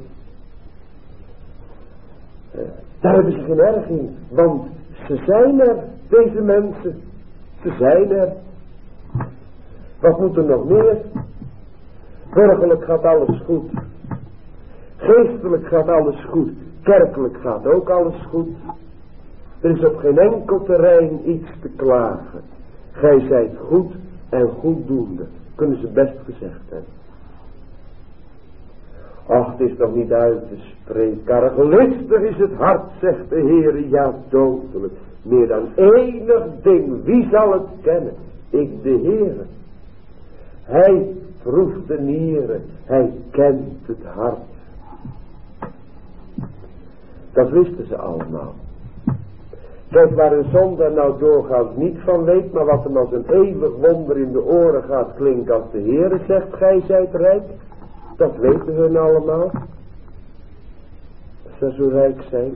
Daar hebben ze geen erg in. Want ze zijn er, deze mensen. Ze zijn er. Wat moet er nog meer? Burgerlijk gaat alles goed. Geestelijk gaat alles goed. Kerkelijk gaat ook alles goed. Er is op geen enkel terrein iets te klagen. Gij zijt goed en goeddoende. Kunnen ze best gezegd hebben. Ach, het is toch niet uit te spreken. Arglistig is het hart, zegt de Heere, ja dodelijk. Meer dan enig ding, wie zal het kennen? Ik de Heere. Hij proeft de nieren, hij kent het hart. Dat wisten ze allemaal. Kijk, waar een zondaar nou doorgaans niet van weet, maar wat hem als een eeuwig wonder in de oren gaat klinken als de Heere zegt, gij zijt rijk. Dat weten hun allemaal. Als ze zo rijk zijn.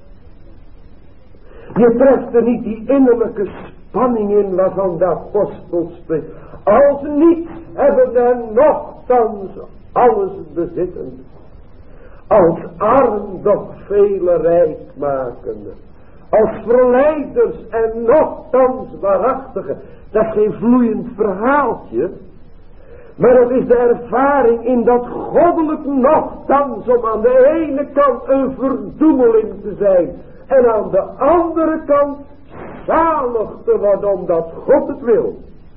Je treft er niet die innerlijke spanning in waarvan de apostel spreekt. Als niet hebben en nochtans alles bezitten. Als arm doch vele rijk makende. Als verleiders en nochtans waarachtige. Dat is geen vloeiend verhaaltje. Maar dat is de ervaring in dat goddelijk nochtans om aan de ene kant een verdoemeling te zijn. En aan de andere kant zalig te worden omdat God het wil.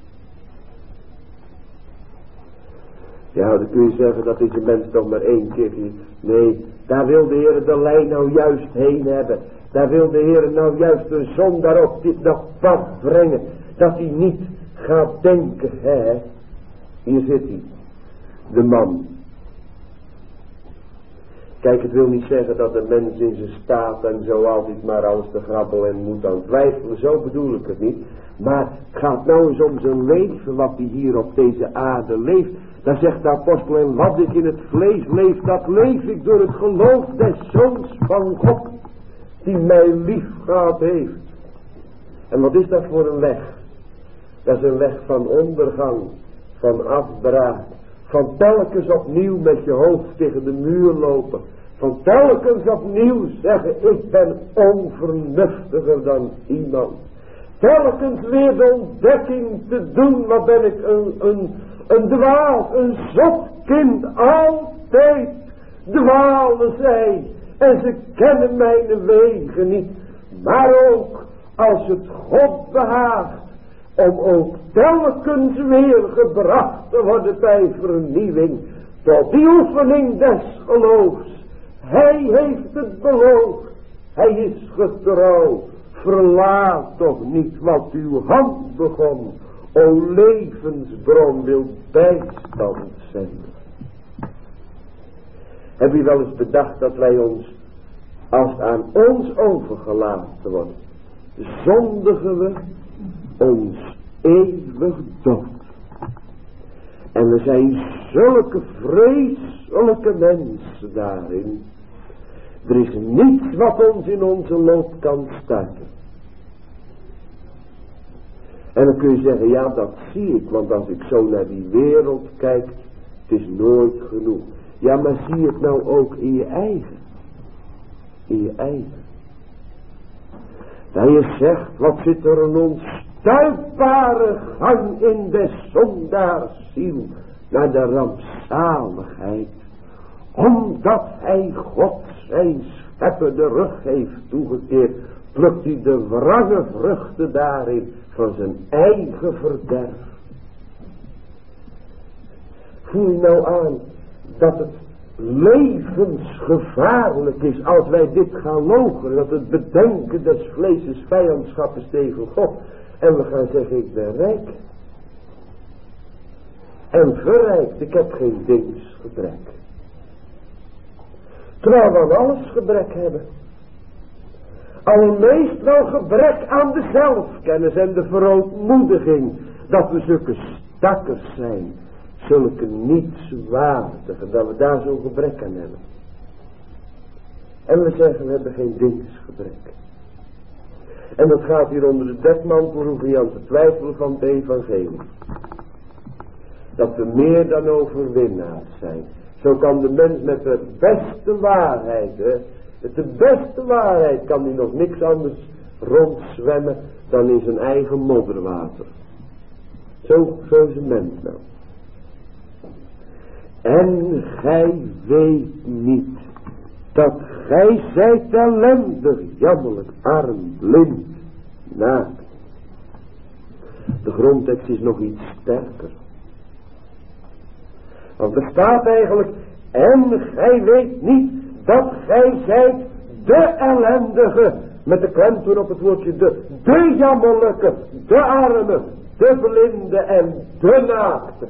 Ja, dan kun je zeggen dat deze mens toch maar 1 keer. Nee, daar wil de Heer de lijn nou juist heen hebben. Daar wil de Heer nou juist een zondaar op dit nog pad brengen. Dat hij niet gaat denken, hè. Hier zit hij. De man. Kijk, het wil niet zeggen dat de mens in zijn staat en zo altijd maar alles te grabbelen en moet aan twijfelen. Zo bedoel ik het niet. Maar het gaat nou eens om zijn leven wat hij hier op deze aarde leeft. Dan zegt de apostel, en wat ik in het vlees leef, dat leef ik door het geloof des Zoons van God. Die mij lief gehad heeft. En wat is dat voor een weg? Dat is een weg van ondergang. Van afbraak. Van telkens opnieuw met je hoofd tegen de muur lopen. Van telkens opnieuw zeggen, ik ben onvernuftiger dan iemand. Telkens weer de ontdekking te doen, wat ben ik een dwaal, een zot kind. Altijd dwalen zij. En ze kennen mijn wegen niet. Maar ook als het God behaagt. Om ook telkens weer gebracht te worden bij vernieuwing. Tot die oefening des geloofs. Hij heeft het beloofd. Hij is getrouw. Verlaat toch niet wat uw hand begon. O levensbron wil bijstand zenden. Heb je wel eens bedacht dat wij ons, als het aan ons overgelaten wordt, zondigen we ons eeuwig dood. En we zijn zulke vreselijke mensen daarin. Er is niets wat ons in onze loop kan starten. En dan kun je zeggen, ja dat zie ik, want als ik zo naar die wereld kijk, het is nooit genoeg. Ja, maar zie het nou ook in je eigen. In je eigen. Dat je zegt, wat zit er een onstuitbare gang in des zondaars ziel naar de rampzaligheid. Omdat hij God zijn schepper de rug heeft toegekeerd, plukt hij de wrange vruchten daarin van zijn eigen verderf. Voel je nou aan dat het levensgevaarlijk is als wij dit gaan loochenen, dat het bedenken des vlees vijandschap is tegen God. En we gaan zeggen, ik ben rijk. En verrijkt, ik heb geen dingsgebrek. Terwijl we aan alles gebrek hebben. Allermeest wel gebrek aan de zelfkennis en de verootmoediging. Dat we zulke stakkers zijn. Zulke nietswaardigen. Dat we daar zo'n gebrek aan hebben. En we zeggen, we hebben geen dingsgebrek. En dat gaat hier onder de dekmantel, hoeven je aan te twijfelen van het evangelie. Dat we meer dan overwinnaars zijn. Zo kan de mens met de beste waarheid, met de beste waarheid kan hij nog niks anders rondzwemmen dan in zijn eigen modderwater. Zo is een mens nou. En gij weet niet dat gij zijt ellendig, jammerlijk, arm, blind, naakt. De grondtekst is nog iets sterker. Want er staat eigenlijk, en gij weet niet dat gij zijt de ellendige, met de klemtoon op het woordje de jammerlijke, de arme, de blinde en de naakte.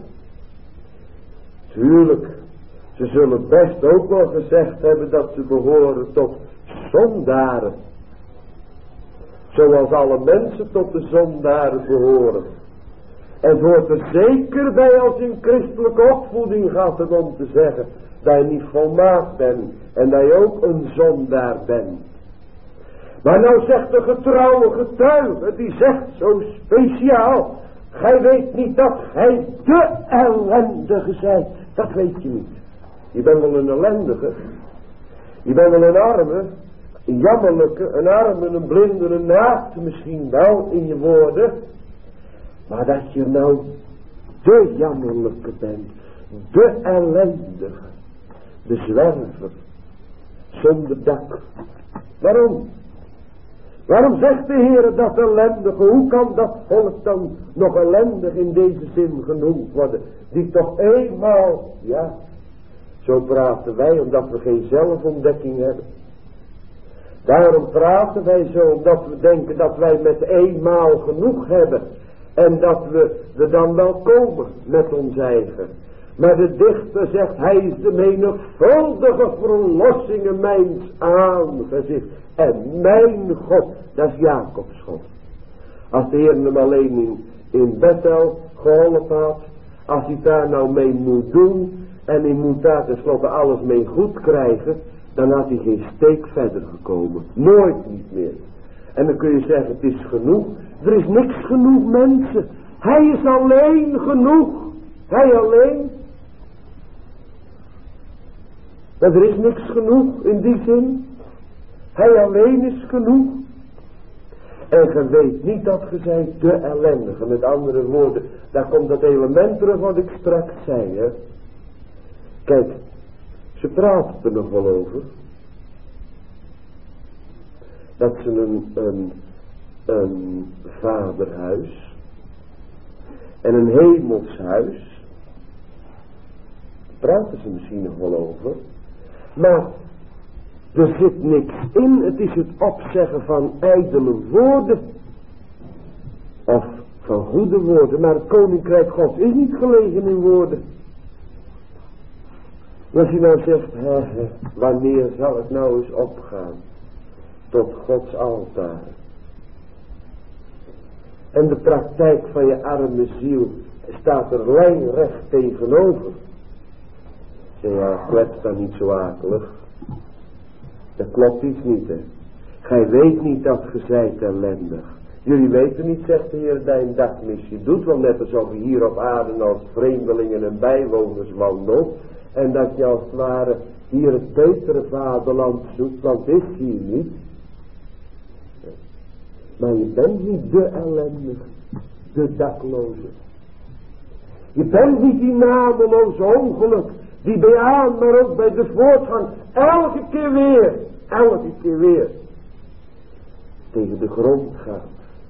Tuurlijk, ze zullen best ook wel gezegd hebben dat ze behoren tot zondaren. Zoals alle mensen tot de zondaren behoren. En hoort er zeker bij als je een christelijke opvoeding gaat om te zeggen dat je niet volmaakt bent en dat je ook een zondaar bent. Maar nou zegt de getrouwe getuige, die zegt zo speciaal, gij weet niet dat gij de ellendige zijt. Dat weet je niet. Je bent wel een ellendige. Je bent wel een arme, een jammerlijke, een arme, een blinde, een naakte misschien wel in je woorden. Maar dat je nou de jammerlijke bent, de ellendige, de zwerver, zonder dak. Waarom? Waarom zegt de Heer dat ellendige? Hoe kan dat volk dan nog ellendig in deze zin genoemd worden? Die toch eenmaal, ja, zo praten wij omdat we geen zelfontdekking hebben. Daarom praten wij zo omdat we denken dat wij met eenmaal genoeg hebben. En dat we dan wel komen met ons eigen. Maar de dichter zegt, hij is de menigvuldige verlossingen mijns aangezicht. En mijn God, dat is Jacobs God. Als de Heer hem alleen in Bethel geholpen had. Als hij daar nou mee moet doen. En hij moet daar tenslotte alles mee goed krijgen. Dan had hij geen steek verder gekomen. Nooit niet meer. En dan kun je zeggen, het is genoeg. Er is niks genoeg mensen. Hij is alleen genoeg. Hij alleen. Maar er is niks genoeg in die zin. Hij alleen is genoeg. En je weet niet dat je zijt de ellendige. Met andere woorden, daar komt dat element terug wat ik straks zei. Hè? Kijk, ze praten er nog wel over. Dat ze een vaderhuis en een hemelshuis, praten ze misschien nog wel over, maar er zit niks in. Het is het opzeggen van ijdele woorden of van goede woorden, maar het koninkrijk Gods is niet gelegen in woorden. Als je nou zegt, wanneer zal het nou eens opgaan tot Gods altaar? En de praktijk van je arme ziel staat er lijnrecht tegenover. Zeg, ja, klets dan niet zo akelig. Dat klopt iets niet, hè. Gij weet niet dat ge zijt ellendig. Jullie weten niet, zegt de Heer, dat je een dagmissie doet, wel net alsof je hier op aarde als vreemdelingen en bijwoners wandelt. En dat je als het ware hier het betere vaderland zoekt, want het is hier niet. Maar je bent niet de ellendige, de dakloze. Je bent niet die nameloze ongeluk die bij aan, maar ook bij de voortgang, elke keer weer, tegen de grond gaat.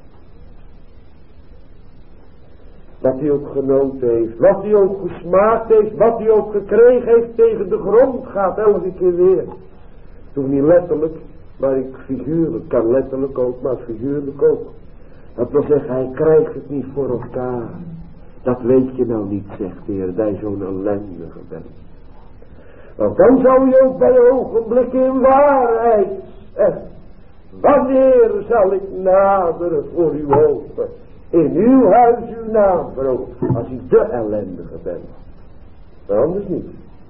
Wat hij ook genoten heeft, wat hij ook gesmaakt heeft, wat hij ook gekregen heeft, tegen de grond gaat, elke keer weer. Toen niet letterlijk, maar ik figuurlijk, kan letterlijk ook, maar figuurlijk ook. Dat wil zeggen, hij krijgt het niet voor elkaar. Dat weet je nou niet, zegt de Heer, dat je zo'n ellendige bent. Want dan zou je ook bij ogenblikken in waarheid zeggen, wanneer zal ik naderen voor uw ogen, in uw huis uw naam verhogen, als u de ellendige bent. Maar anders niet.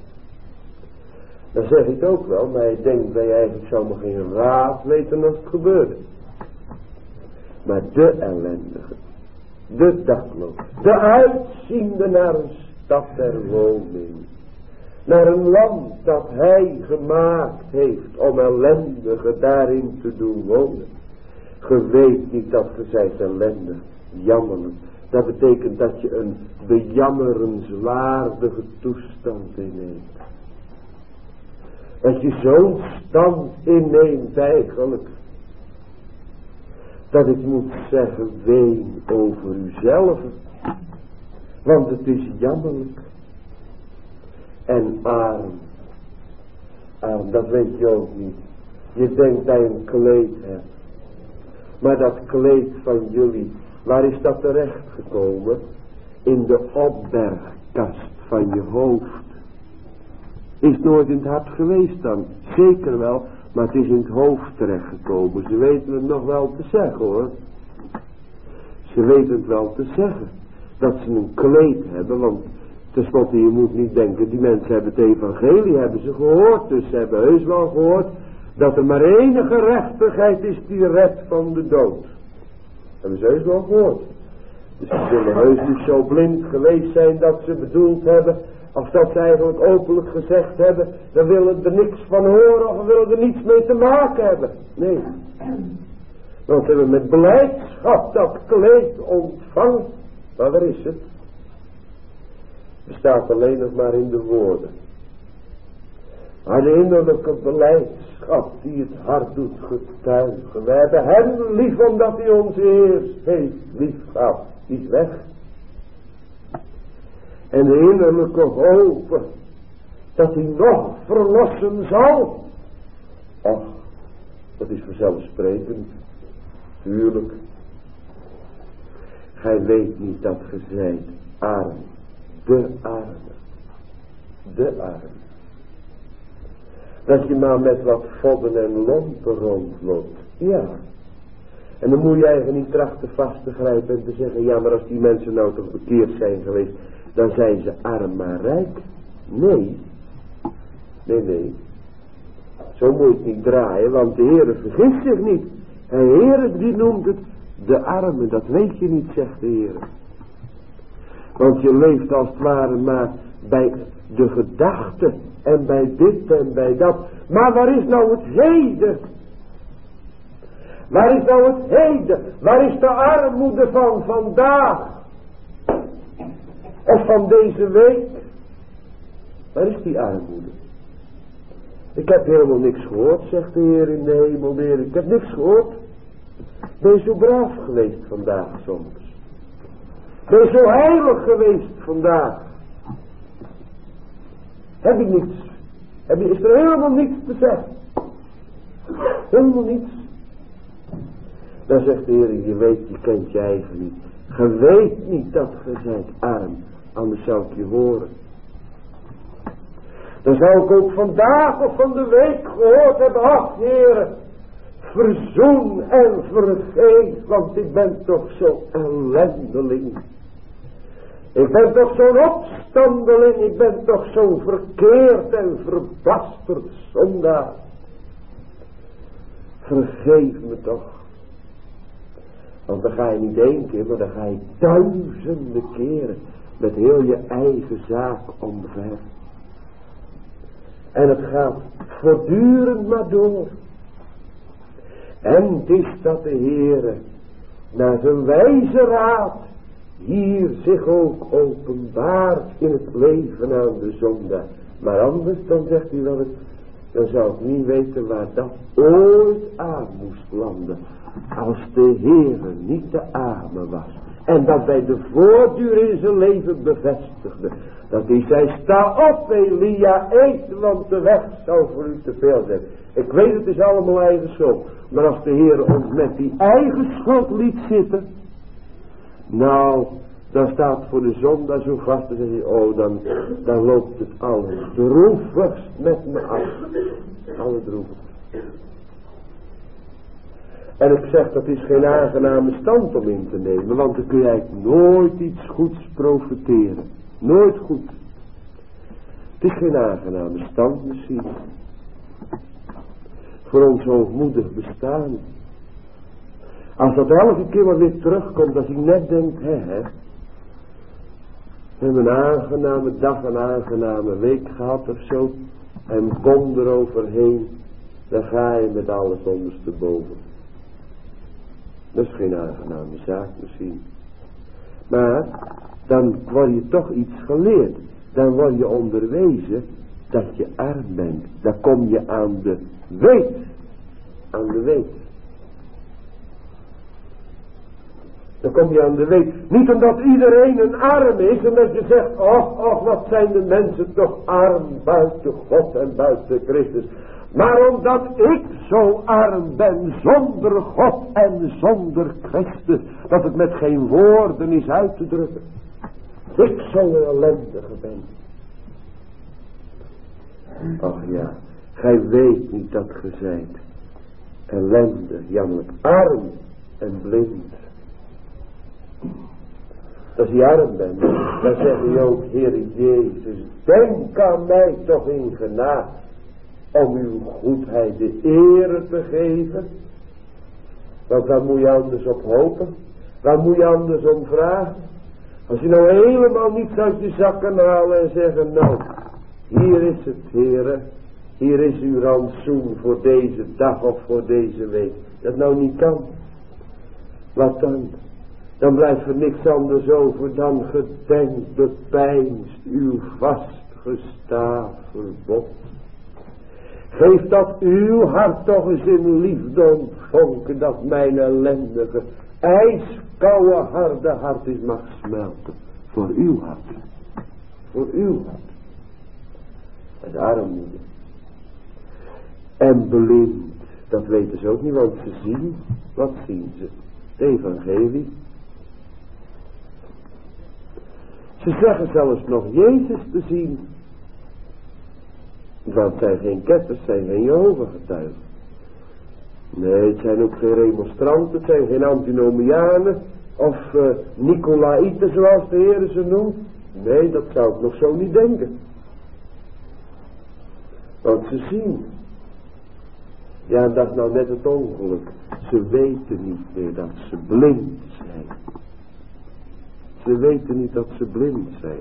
Dan zeg ik ook wel, maar ik denk dat je eigenlijk zou maar geen raad weten als het gebeurde. Maar de ellendige, de dakloos, de uitziende naar een stad der woning, naar een land dat hij gemaakt heeft om ellendigen daarin te doen wonen. Ge weet niet dat ge zijt ellendig, jammerlijk. Dat betekent dat je een bejammerenswaardige toestand inneemt. Dat je zo'n stand inneemt eigenlijk, dat ik moet zeggen, ween over uzelf. Want het is jammerlijk. En arm, dat weet je ook niet. Je denkt dat je een kleed hebt. Maar dat kleed van jullie, waar is dat terecht gekomen? In de opbergkast van je hoofd. Is nooit in het hart geweest dan? Zeker wel, maar het is in het hoofd terechtgekomen. Ze weten het nog wel te zeggen hoor. Ze weten het wel te zeggen. Dat ze een kleed hebben, want tenslotte je moet niet denken, die mensen hebben het evangelie, hebben ze gehoord. Dus ze hebben heus wel gehoord dat er maar één gerechtigheid is die redt van de dood. Hebben ze heus wel gehoord. Dus ze zullen heus niet zo blind geweest zijn dat ze bedoeld hebben, of dat ze eigenlijk openlijk gezegd hebben, dan willen er niks van horen of we willen er niets mee te maken hebben. Nee. Want we hebben met blijdschap dat kleed ontvangen. Maar waar is het? Het staat alleen nog maar in de woorden. Maar de innerlijke blijdschap die het hart doet getuigen. We hebben hem lief omdat hij ons eerst heeft lief gehad. Die is weg. En de innerlijke hoop dat hij nog verlossen zal. Och, dat is vanzelfsprekend. Tuurlijk. Gij weet niet dat ge zijt arm. De arme. De arme. Dat je maar met wat vodden en lompen rondloopt. Ja. En dan moet je eigenlijk niet trachten vast te grijpen en te zeggen, ja maar als die mensen nou toch bekeerd zijn geweest, dan zijn ze arm maar rijk. Nee. Nee. Zo moet je het niet draaien, want de Heere vergist zich niet. De Heere die noemt het de arme, dat weet je niet, zegt de Heere. Want je leeft als het ware maar bij de gedachte en bij dit en bij dat. Maar waar is nou het heden? Waar is nou het heden? Waar is de armoede van vandaag? Of van deze week? Waar is die armoede? Ik heb helemaal niks gehoord, zegt de Heer in de hemel, de Heer. Ik heb niks gehoord. Ben je zo braaf geweest vandaag soms? Ben je zo heilig geweest vandaag? Heb ik niets? Is er helemaal niets te zeggen? Helemaal niets. Dan zegt de Heer, je weet, je kent je eigen niet. Je weet niet dat je zijt arm, anders zou ik je horen. Dan zou ik ook vandaag of van de week gehoord hebben, ach Heere, verzoen en vergeef, want ik ben toch zo ellendeling. Ik ben toch zo'n opstandeling, ik ben toch zo verkeerd en verbasterd zondaar. Vergeef me toch. Want dan ga je niet één keer, maar dan ga je duizenden keren met heel je eigen zaak omver. En het gaat voortdurend maar door. En het is dat de Heere naar zijn wijze raad hier zich ook openbaart in het leven aan de zondaar. Maar anders dan zegt hij wel, dan zou ik niet weten waar dat ooit aan moest landen. Als de Heere niet de Amen was. En dat bij de voortduur in zijn leven bevestigde. Dat hij zei, sta op Elia, eet, want de weg zou voor u te veel zijn. Ik weet het is allemaal eigen schuld. Maar als de Heer ons met die eigen schuld liet zitten. Nou, dan staat voor de zondaar zo vast. En zeg je, dan loopt het alles droevigst met me af. Alle droevigst. En ik zeg, dat is geen aangename stand om in te nemen. Want dan kun je eigenlijk nooit iets goeds profiteren. Nooit goed. Het is geen aangename stand misschien. Voor ons hoogmoedig bestaan. Als dat elke keer maar weer terugkomt. Als ik net denk, we hebben een aangename dag, een aangename week gehad of zo. En kom er overheen. Dan ga je met alles ondersteboven. Dat is geen aangename zaak misschien. Maar dan word je toch iets geleerd. Dan word je onderwezen dat je arm bent. Dan kom je aan de weet. Aan de weet. Dan kom je aan de weet. Niet omdat iedereen een arm is. En dat je zegt, och, wat zijn de mensen toch arm buiten God en buiten Christus. Maar omdat ik zo arm ben zonder God en zonder Christus. Dat het met geen woorden is uit te drukken. Ik zo'n ellendige ben. Ach ja, gij weet niet dat ge zijt. Ellendig, jammerlijk, arm en blind. Als je arm bent, dan zeg je ook, Heer Jezus, denk aan mij toch in genade. Om uw goedheid de ere te geven. Want waar moet je anders op hopen? Waar moet je anders om vragen? Als je nou helemaal niets uit je zak kan halen en zeggen, nou, hier is het, Heere. Hier is uw rantsoen voor deze dag of voor deze week. Dat nou niet kan. Wat dan? Dan blijft er niks anders over dan gedenkt, bepeinst uw vastgestaafd verbod. Geef dat uw hart toch eens in liefde ontvonken, dat mijn ellendige, ijskoude, harde hart is mag smelten. Voor uw hart. Voor uw hart. Het armoede. En blind. Dat weten ze ook niet, want ze zien. Wat zien ze? Het evangelie. Ze zeggen zelfs nog Jezus te zien. Want het zijn geen ketters, het zijn geen Jehovah-getuigen. Nee, het zijn ook geen remonstranten, het zijn geen antinomianen. Of Nicolaïten zoals de Heer ze noemt. Nee, dat zou ik nog zo niet denken. Want ze zien. Ja, dat is nou net het ongeluk. Ze weten niet meer dat ze blind zijn. Ze weten niet dat ze blind zijn.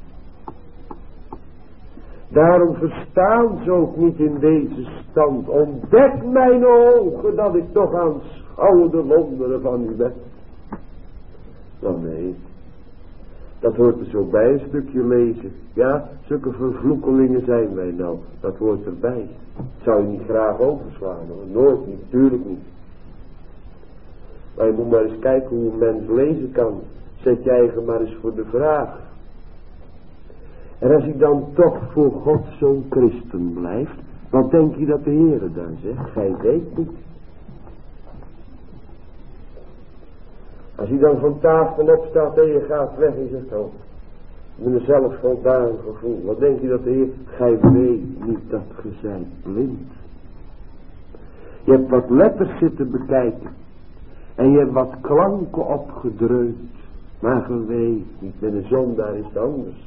Daarom verstaan ze ook niet in deze stand. Ontdek mijn ogen dat ik toch aanschouw de wonderen van u ben. Nou nee. Dat hoort er zo bij een stukje lezen. Ja, zulke vervloekelingen zijn wij nou. Dat hoort erbij. Zou je niet graag overslaan hoor. Nooit niet, tuurlijk niet. Maar je moet maar eens kijken hoe een mens lezen kan. Zet je eigen maar eens voor de vraag. En als ik dan toch voor God zo'n christen blijf, wat denk je dat de Heere dan zegt? Gij weet niet. Als hij dan van tafel opstaat en je gaat weg en je zegt, oh, met een zelfvoldaan gevoel. Wat denk je dat de Heer? Gij weet niet dat ge zijt blind. Je hebt wat letters zitten bekijken. En je hebt wat klanken opgedreund. Maar je weet niet, met een zondaar is het anders.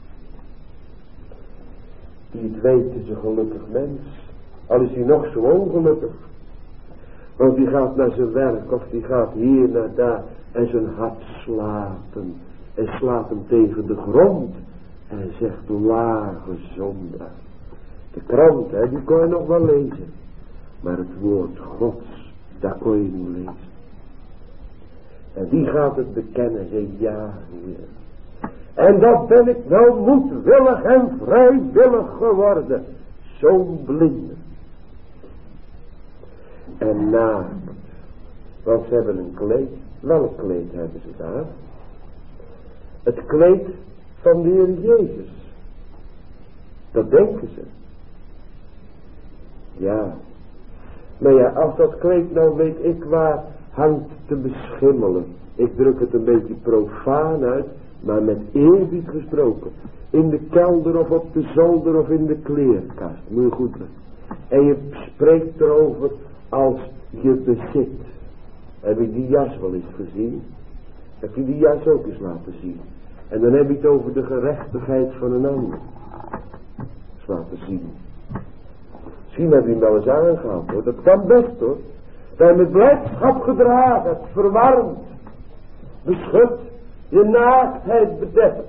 Die het weet is een gelukkig mens. Al is hij nog zo ongelukkig. Want die gaat naar zijn werk of die gaat hier naar daar. En zijn hart slaat hem. En slaat hem tegen de grond. En zegt lage zondaar. De krant, hè, die kon je nog wel lezen. Maar het woord Gods, daar kon je niet lezen. En die gaat het bekennen en zegt, ja, Heer. En dat ben ik nou moedwillig en vrijwillig geworden. Zo'n blinde. En naakt. Want ze hebben een kleed. Welk kleed hebben ze daar? Het kleed van de Heer Jezus. Dat denken ze. Ja. Maar ja, als dat kleed nou weet ik waar hangt te beschimmelen. Ik druk het een beetje profaan uit, maar met eerbied gesproken. In de kelder of op de zolder of in de kleerkast. Moet je goed doen. En je spreekt erover als je bezit. Heb je die jas wel eens gezien? Heb je die jas ook eens laten zien? En dan heb je het over de gerechtigheid van een ander. Eens laten zien. Misschien heb je hem wel eens aangehad hoor. Dat kan best hoor. Dat je met blijdschap gedragen hebt, verwarmd, beschut, je naaktheid bedekt.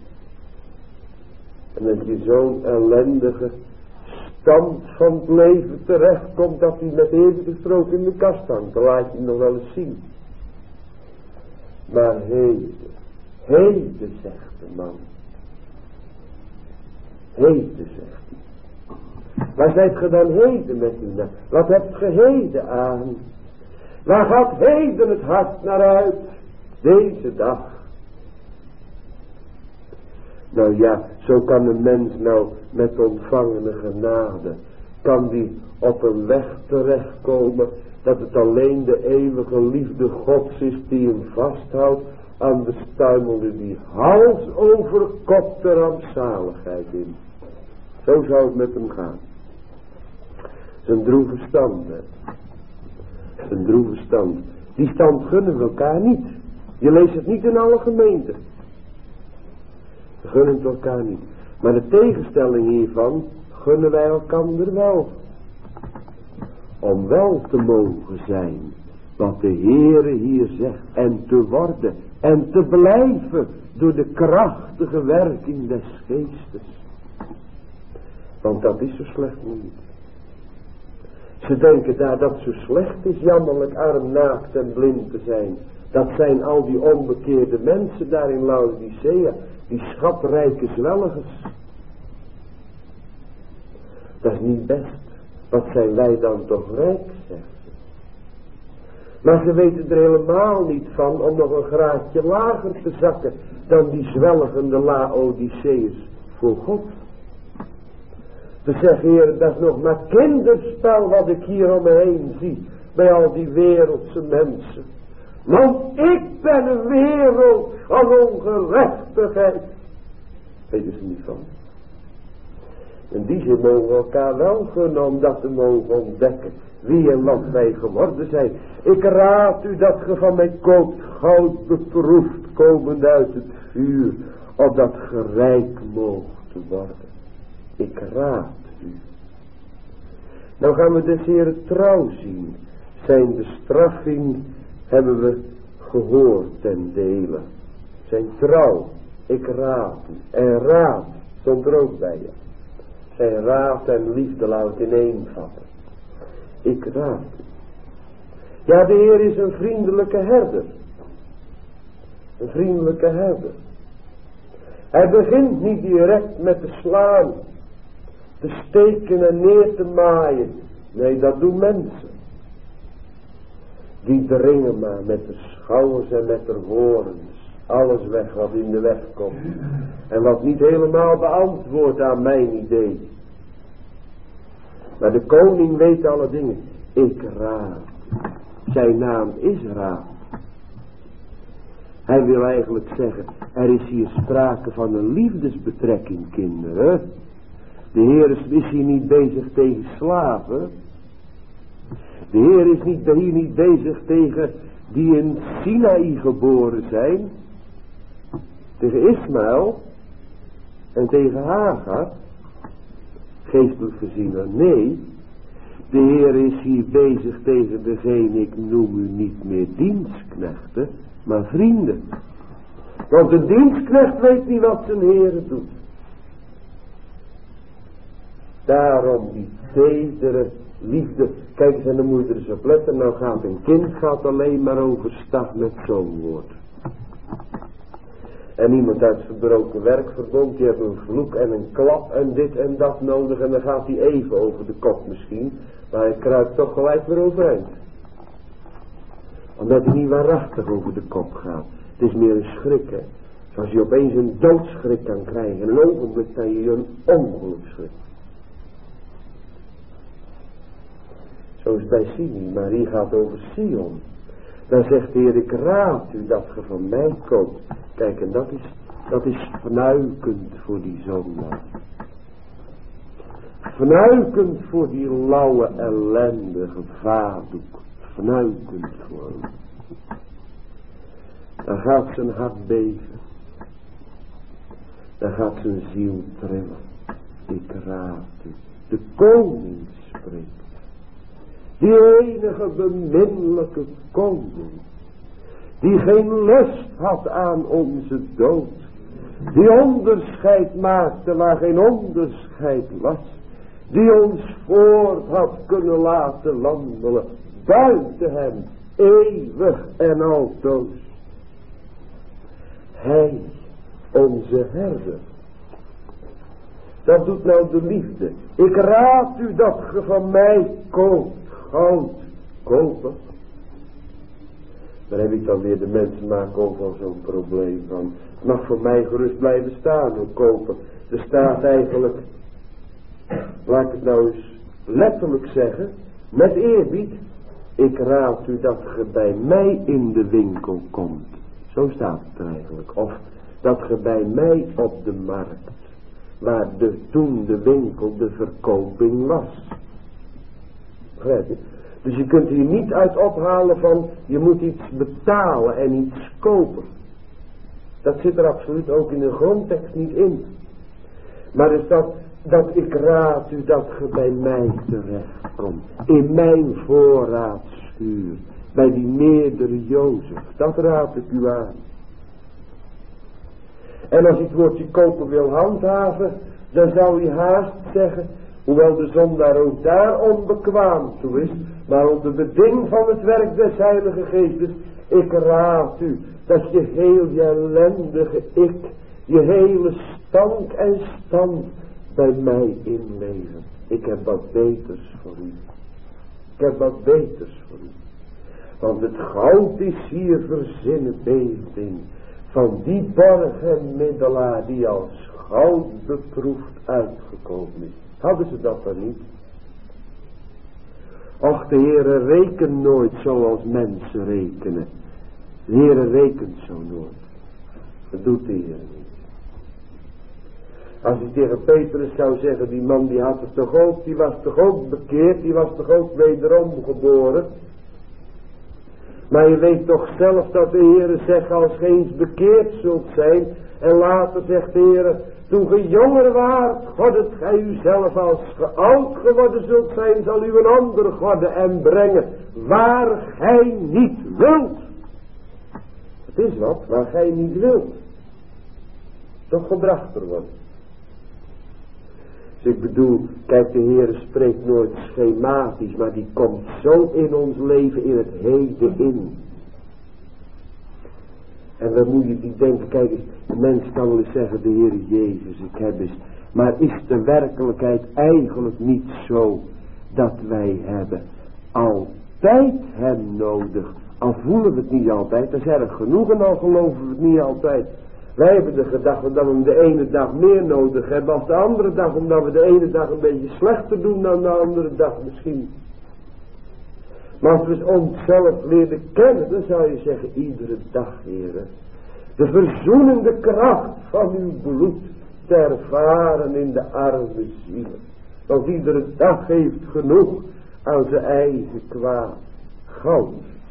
En dat je zo'n ellendige stand van het leven terechtkomt dat hij met eeuwige strook in de kast hangt. Dan laat je hem nog wel eens zien. Maar heden zegt de man. Heden zegt hij. Waar zijt ge dan heden met u naar? Wat hebt ge heden aan? Waar gaat heden het hart naar uit? Deze dag. Nou ja, zo kan een mens nou met ontvangene genade, kan die op een weg terechtkomen, dat het alleen de eeuwige liefde Gods is die hem vasthoudt aan de stuimelde die hals over kop ter rampzaligheid in. Zo zou het met hem gaan. Zijn droeve stand. Zijn droeve stand. Die stand gunnen we elkaar niet. Je leest het niet in alle gemeenten. We gunnen het elkaar niet. Maar de tegenstelling hiervan gunnen wij elkander wel. Om wel te mogen zijn wat de Heere hier zegt. En te worden en te blijven door de krachtige werking des geestes. Want dat is zo slecht niet. Ze denken daar dat zo slecht is, jammerlijk arm, naakt en blind te zijn. Dat zijn al die onbekeerde mensen daar in Laodicea, die schatrijke zwelgers. Dat is niet best. Wat zijn wij dan toch rijk, zegt ze. Maar ze weten er helemaal niet van om nog een graadje lager te zakken dan die zwelgende Laodiceërs voor God. Ze zeggen, Heer, dat is nog maar kinderspel wat ik hier om me heen zie. Bij al die wereldse mensen. Want ik ben een wereld van ongerechtigheid. Weten ze niet van. En die zin mogen we elkaar wel gunnen om dat te mogen ontdekken. Wie en wat wij geworden zijn. Ik raad u dat ge van mij koopt goud beproefd komend uit het vuur. Opdat ge rijk moogt worden. Ik raad u. Nou gaan we des Heeren trouw zien. Zijn bestraffing hebben we gehoord ten dele. Zijn trouw. Ik raad u. En raad stond er ook bij je. Zijn raad en liefde laat in één vatten. Ik raad u. Ja, de Heer is een vriendelijke herder. Een vriendelijke herder. Hij begint niet direct met te slaan, te steken en neer te maaien. Nee, dat doen mensen. Die dringen maar met de schouwers en met de horens. Alles weg wat in de weg komt. En wat niet helemaal beantwoordt aan mijn idee. Maar de koning weet alle dingen. Ik raad. Zijn naam is raad. Hij wil eigenlijk zeggen, er is hier sprake van een liefdesbetrekking, kinderen. De Heer is hier niet bezig tegen slaven. De Heer is hier niet bezig tegen die in Sinaï geboren zijn. Tegen Ismaël en tegen Hagar. Geestelijk gezien, nee. De Heer is hier bezig tegen degene, ik noem u niet meer dienstknechten, maar vrienden. Want een dienstknecht weet niet wat zijn Heer doet. Daarom die tedere liefde. Kijk eens, en dan moet je er eens op letten. Nou gaat een kind alleen maar over stag met zo'n woord. En iemand uit het verbroken werkverbond, die heeft een vloek en een klap en dit en dat nodig. En dan gaat hij even over de kop misschien. Maar hij kruipt toch gelijk weer overeind. Omdat hij niet waarachtig over de kop gaat. Het is meer een schrik, hè. Als je opeens een doodschrik kan krijgen. In een ogenblik kan je een ongelukschrik. Zo is het bij Sini, maar hier gaat het over Sion. Dan zegt de Heer, ik raad u dat ge van mij komt. Kijk, en dat is fnuikend voor die zondaar. Fnuikend voor die lauwe, ellendige vaardoek. Fnuikend voor hem. Dan gaat zijn hart beven. Dan gaat zijn ziel trillen. Ik raad u. De koning spreekt. Die enige beminnelijke koning. Die geen lust had aan onze dood. Die onderscheid maakte waar geen onderscheid was. Die ons voort had kunnen laten wandelen. Buiten hem. Eeuwig en altoos. Hij. Onze herder. Dat doet nou de liefde. Ik raad u dat ge van mij koopt. Goud kopen. Dan heb ik dan weer de mensen maken ook al zo'n probleem van. Het mag voor mij gerust blijven staan en kopen. Er staat eigenlijk, laat ik het nou eens letterlijk zeggen, met eerbied. Ik raad u dat ge bij mij in de winkel komt. Zo staat het eigenlijk. Of dat ge bij mij op de markt, waar toen de winkel de verkoping was. Begrijp je? Dus je kunt hier niet uit ophalen van, je moet iets betalen en iets kopen. Dat zit er absoluut ook in de grondtekst niet in. Maar is dat ik raad u dat ge bij mij terechtkomt. In mijn voorraadschuur. Bij die meerdere Jozef. Dat raad ik u aan. En als je het woordje kopen wil handhaven, dan zou je haast zeggen, hoewel de zondaar ook daar onbekwaam toe is, maar onder beding van het werk des Heilige Geestes, ik raad u dat je heel je ellendige ik, je hele stank en stand bij mij inleven. Ik heb wat beters voor u. Ik heb wat beters voor u. Want het goud is hier verzinnen beelding van die borgenmiddelaar die als goud beproefd uitgekomen is. Hadden ze dat dan niet? Och, de Heere rekent nooit zoals mensen rekenen. De Heere rekent zo nooit. Dat doet de Heere niet. Als ik tegen Petrus zou zeggen, die man die had het toch ook, die was toch ook bekeerd, die was toch ook wederom geboren. Maar je weet toch zelf dat de Heere zegt, als ge eens bekeerd zult zijn. En later zegt de Heere, toen ge jonger waart, goddet gij u zelf, als ge oud geworden zult zijn, zal u een ander godden en brengen, waar gij niet wilt. Het is wat, waar gij niet wilt. Toch gebracht er wordt. Dus ik bedoel, kijk, de Heere spreekt nooit schematisch, maar die komt zo in ons leven, in het heden in. En dan moet je die denken, kijk eens, de mens kan wel eens zeggen, de Heere Jezus, ik heb eens. Maar is de werkelijkheid eigenlijk niet zo dat wij hebben altijd hem nodig? Al voelen we het niet altijd, dat is erg genoeg en al geloven we het niet altijd. Wij hebben de gedachte dat we hem de ene dag meer nodig hebben als de andere dag, omdat we de ene dag een beetje slechter doen dan de andere dag misschien. Maar als we onszelf leren kennen, dan zou je zeggen, iedere dag, Heere, de verzoenende kracht van uw bloed te ervaren in de arme zielen. Want iedere dag heeft genoeg aan zijn eigen kwaad. Goud,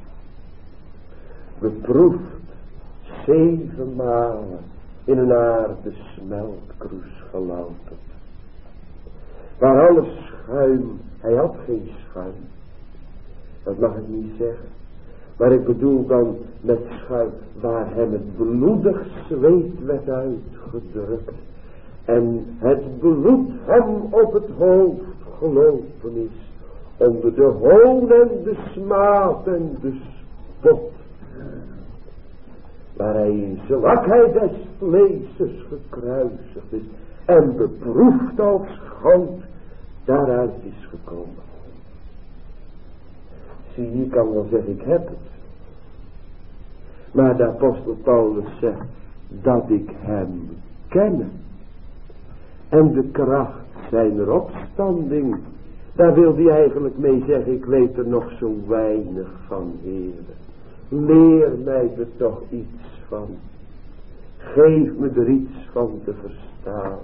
beproefd 7 malen in een aarde smeltkroes gelouterd. Waar alles schuim, hij had geen schuim. Dat mag ik niet zeggen. Maar ik bedoel dan met schuim waar hem het bloedig zweet werd uitgedrukt. En het bloed hem op het hoofd gelopen is. Onder de hoon en de smaad en de spot. waar hij in zwakheid des vleeses gekruisigd is en beproefd als goud daaruit is gekomen. Zie, je kan wel zeggen, ik heb het. Maar de apostel Paulus zegt dat ik hem ken. En de kracht zijner opstanding. Daar wil hij eigenlijk mee zeggen, ik weet er nog zo weinig van, Heere. Leer mij er toch iets van. Geef me er iets van te verstaan.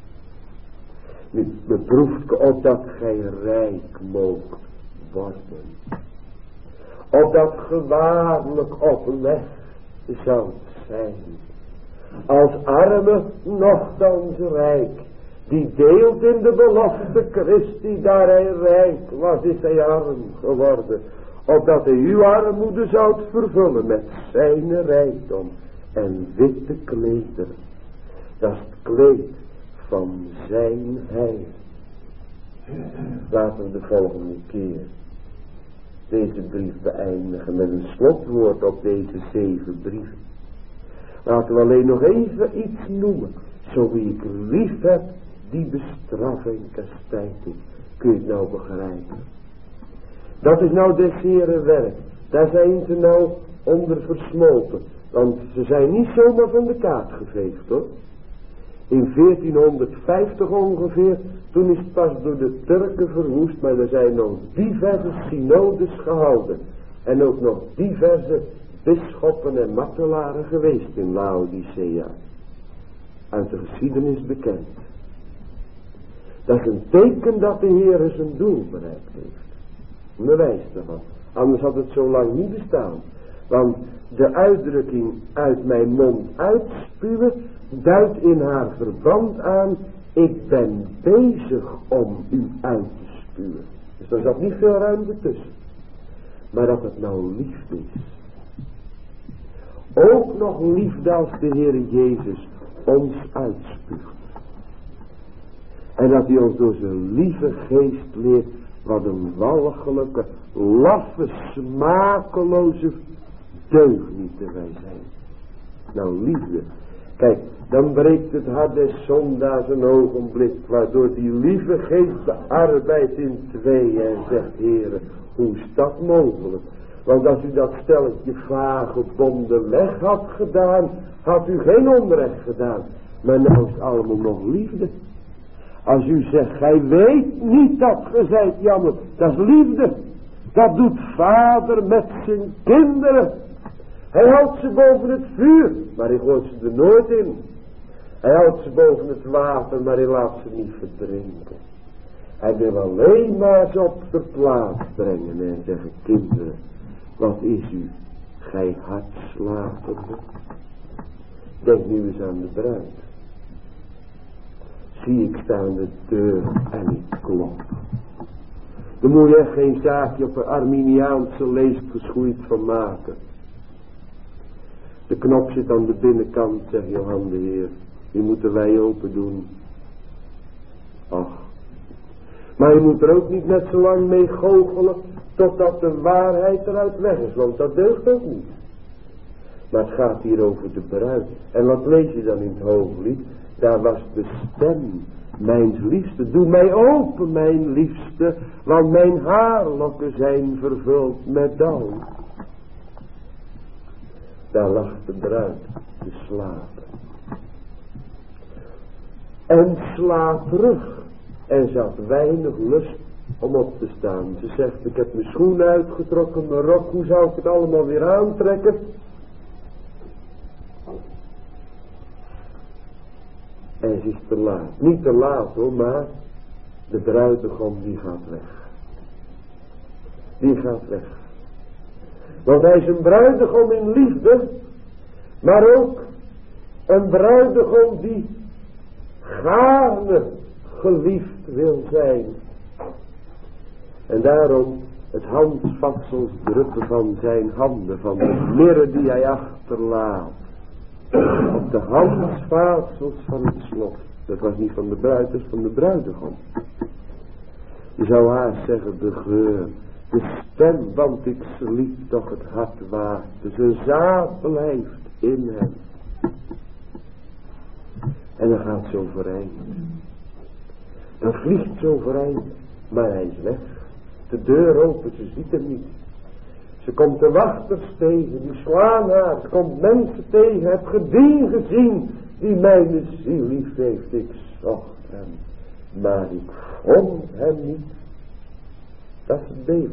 Nu beproeft opdat gij rijk moogt worden. Opdat ge waarlijk op weg zult zijn. Als arme nochtans rijk. Die deelt in de belofte Christi, daar hij rijk was, is hij arm geworden. Opdat hij uw armoede zou vervullen met zijn rijkdom en witte klederen. Dat is het kleed van zijn heil. Laten we de volgende keer deze brief beëindigen met een slotwoord op deze 7 brieven. Laten we alleen nog even iets noemen. Zo wie ik lief heb, die bestraffing kastijdt ik. Kun je het nou begrijpen? Dat is nou des Heeren werk. Daar zijn ze nou onder versmolten. Want ze zijn niet zomaar van de kaart geveegd, hoor. In 1450 ongeveer, toen is het pas door de Turken verwoest, maar er zijn nog diverse synodes gehouden. En ook nog diverse bisschoppen en martelaren geweest in Laodicea. Uit de geschiedenis bekend. Dat is een teken dat de Heer zijn doel bereikt heeft. Een bewijs daarvan. Anders had het zo lang niet bestaan. Want de uitdrukking uit mijn mond uitspuwen duidt in haar verband aan, ik ben bezig om u uit te spuwen. Dus er zat niet veel ruimte tussen. Maar dat het nou liefde is. Ook nog liefde als de Heer Jezus ons uitspuugt. En dat hij ons door zijn lieve geest leert wat een walgelijke, laffe, smakeloze deugnieten wij zijn. Nou, liefde. Kijk, dan breekt het hart des zondaars een ogenblik, waardoor die lieve geest bearbeidt in tweeën en zegt, Heere, hoe is dat mogelijk? Want als u dat stelletje vagebonden weg had gedaan, had u geen onrecht gedaan. Maar nou is het allemaal nog liefde. Als u zegt, gij weet niet dat ge zijt jammer, dat is liefde. Dat doet vader met zijn kinderen. Hij houdt ze boven het vuur, maar hij gooit ze er nooit in. Hij houdt ze boven het water, maar hij laat ze niet verdrinken. Hij wil alleen maar ze op de plaats brengen en zeggen, kinderen, wat is u, gij hartslapende? Denk nu eens aan de bruid. Zie, ik sta aan de deur en ik klop. Daar moet je echt geen zaakje op een Arminiaanse leest geschoeid van maken. De knop zit aan de binnenkant, zegt Johan de Heer. Die moeten wij open doen. Ach. Maar je moet er ook niet net zo lang mee goochelen totdat de waarheid eruit weg is. Want dat deugt ook niet. Maar het gaat hier over de bruid. En wat lees je dan in het Hooglied? Daar was de stem, mijn liefste. Doe mij open, mijn liefste, want mijn haarlokken zijn vervuld met dauw. Daar lag de bruid te slapen. En slaat terug. En ze had weinig lust om op te staan. Ze zegt, ik heb mijn schoenen uitgetrokken, mijn rok, hoe zou ik het allemaal weer aantrekken? En ze is te laat. Niet te laat hoor, maar de bruidegom die gaat weg. Die gaat weg. Want hij is een bruidegom in liefde, maar ook een bruidegom die gaarne geliefd wil zijn. En daarom het handvatsels drukken van zijn handen, van de mirre die hij achterlaat. Op de handvatsels van het slot. Dat was niet van de bruid, dat is van de bruidegom. Je zou haast zeggen, de geur, de stem, want ik liep toch het hart waard. Zijn zaad blijft. in hem. En dan gaat zo overeind. Dan vliegt zo overeind. Maar hij is weg. De deur open, ze ziet hem niet. Ze komt de wachters tegen, die slaan haar. Ze komt mensen tegen, heb ge die gezien die mijn ziel lief heeft. Ik zocht hem, maar ik vond hem niet. Dat is het beeld.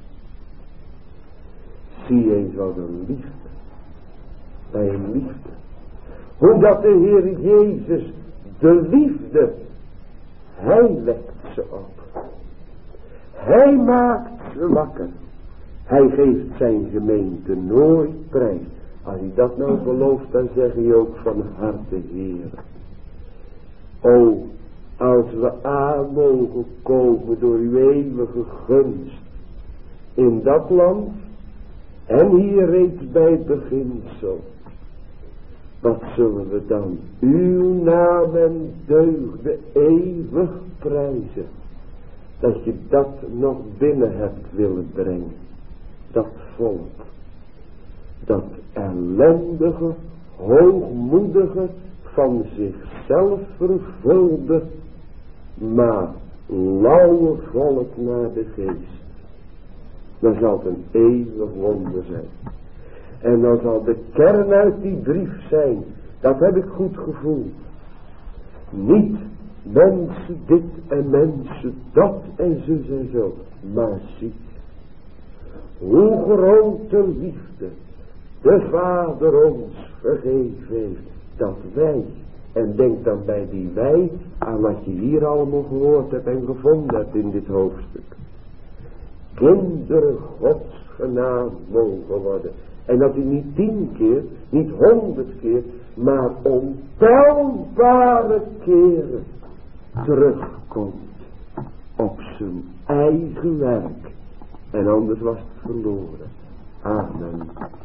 Zie eens wat een liefde. Bij een liefde. Hoe dat de Heer Jezus de liefde, hij wekt ze op. Hij maakt ze wakker. Hij geeft zijn gemeente nooit prijs. Als hij dat nou gelooft, dan zeg je ook van harte, Heer. O, als we aan mogen komen door uw eeuwige gunst in dat land en hier reeds bij het beginsel. Wat zullen we dan uw naam en deugden eeuwig prijzen. Dat je dat nog binnen hebt willen brengen. Dat volk. Dat ellendige, hoogmoedige, van zichzelf vervulde, maar lauwe volk naar de geest. Dan zal het een eeuwig wonder zijn. En dan zal de kern uit die brief zijn, dat heb ik goed gevoeld. Niet mensen dit en mensen dat en zus en zo, maar zie. Hoe grote liefde de Vader ons vergeven heeft, dat wij, en denk dan bij die wij aan wat je hier allemaal gehoord hebt en gevonden hebt in dit hoofdstuk. Kinderen Gods genaamd mogen worden. En dat hij niet 10 keer, niet 100 keer, maar ontelbare keren terugkomt op zijn eigen werk. En anders was het verloren. Amen.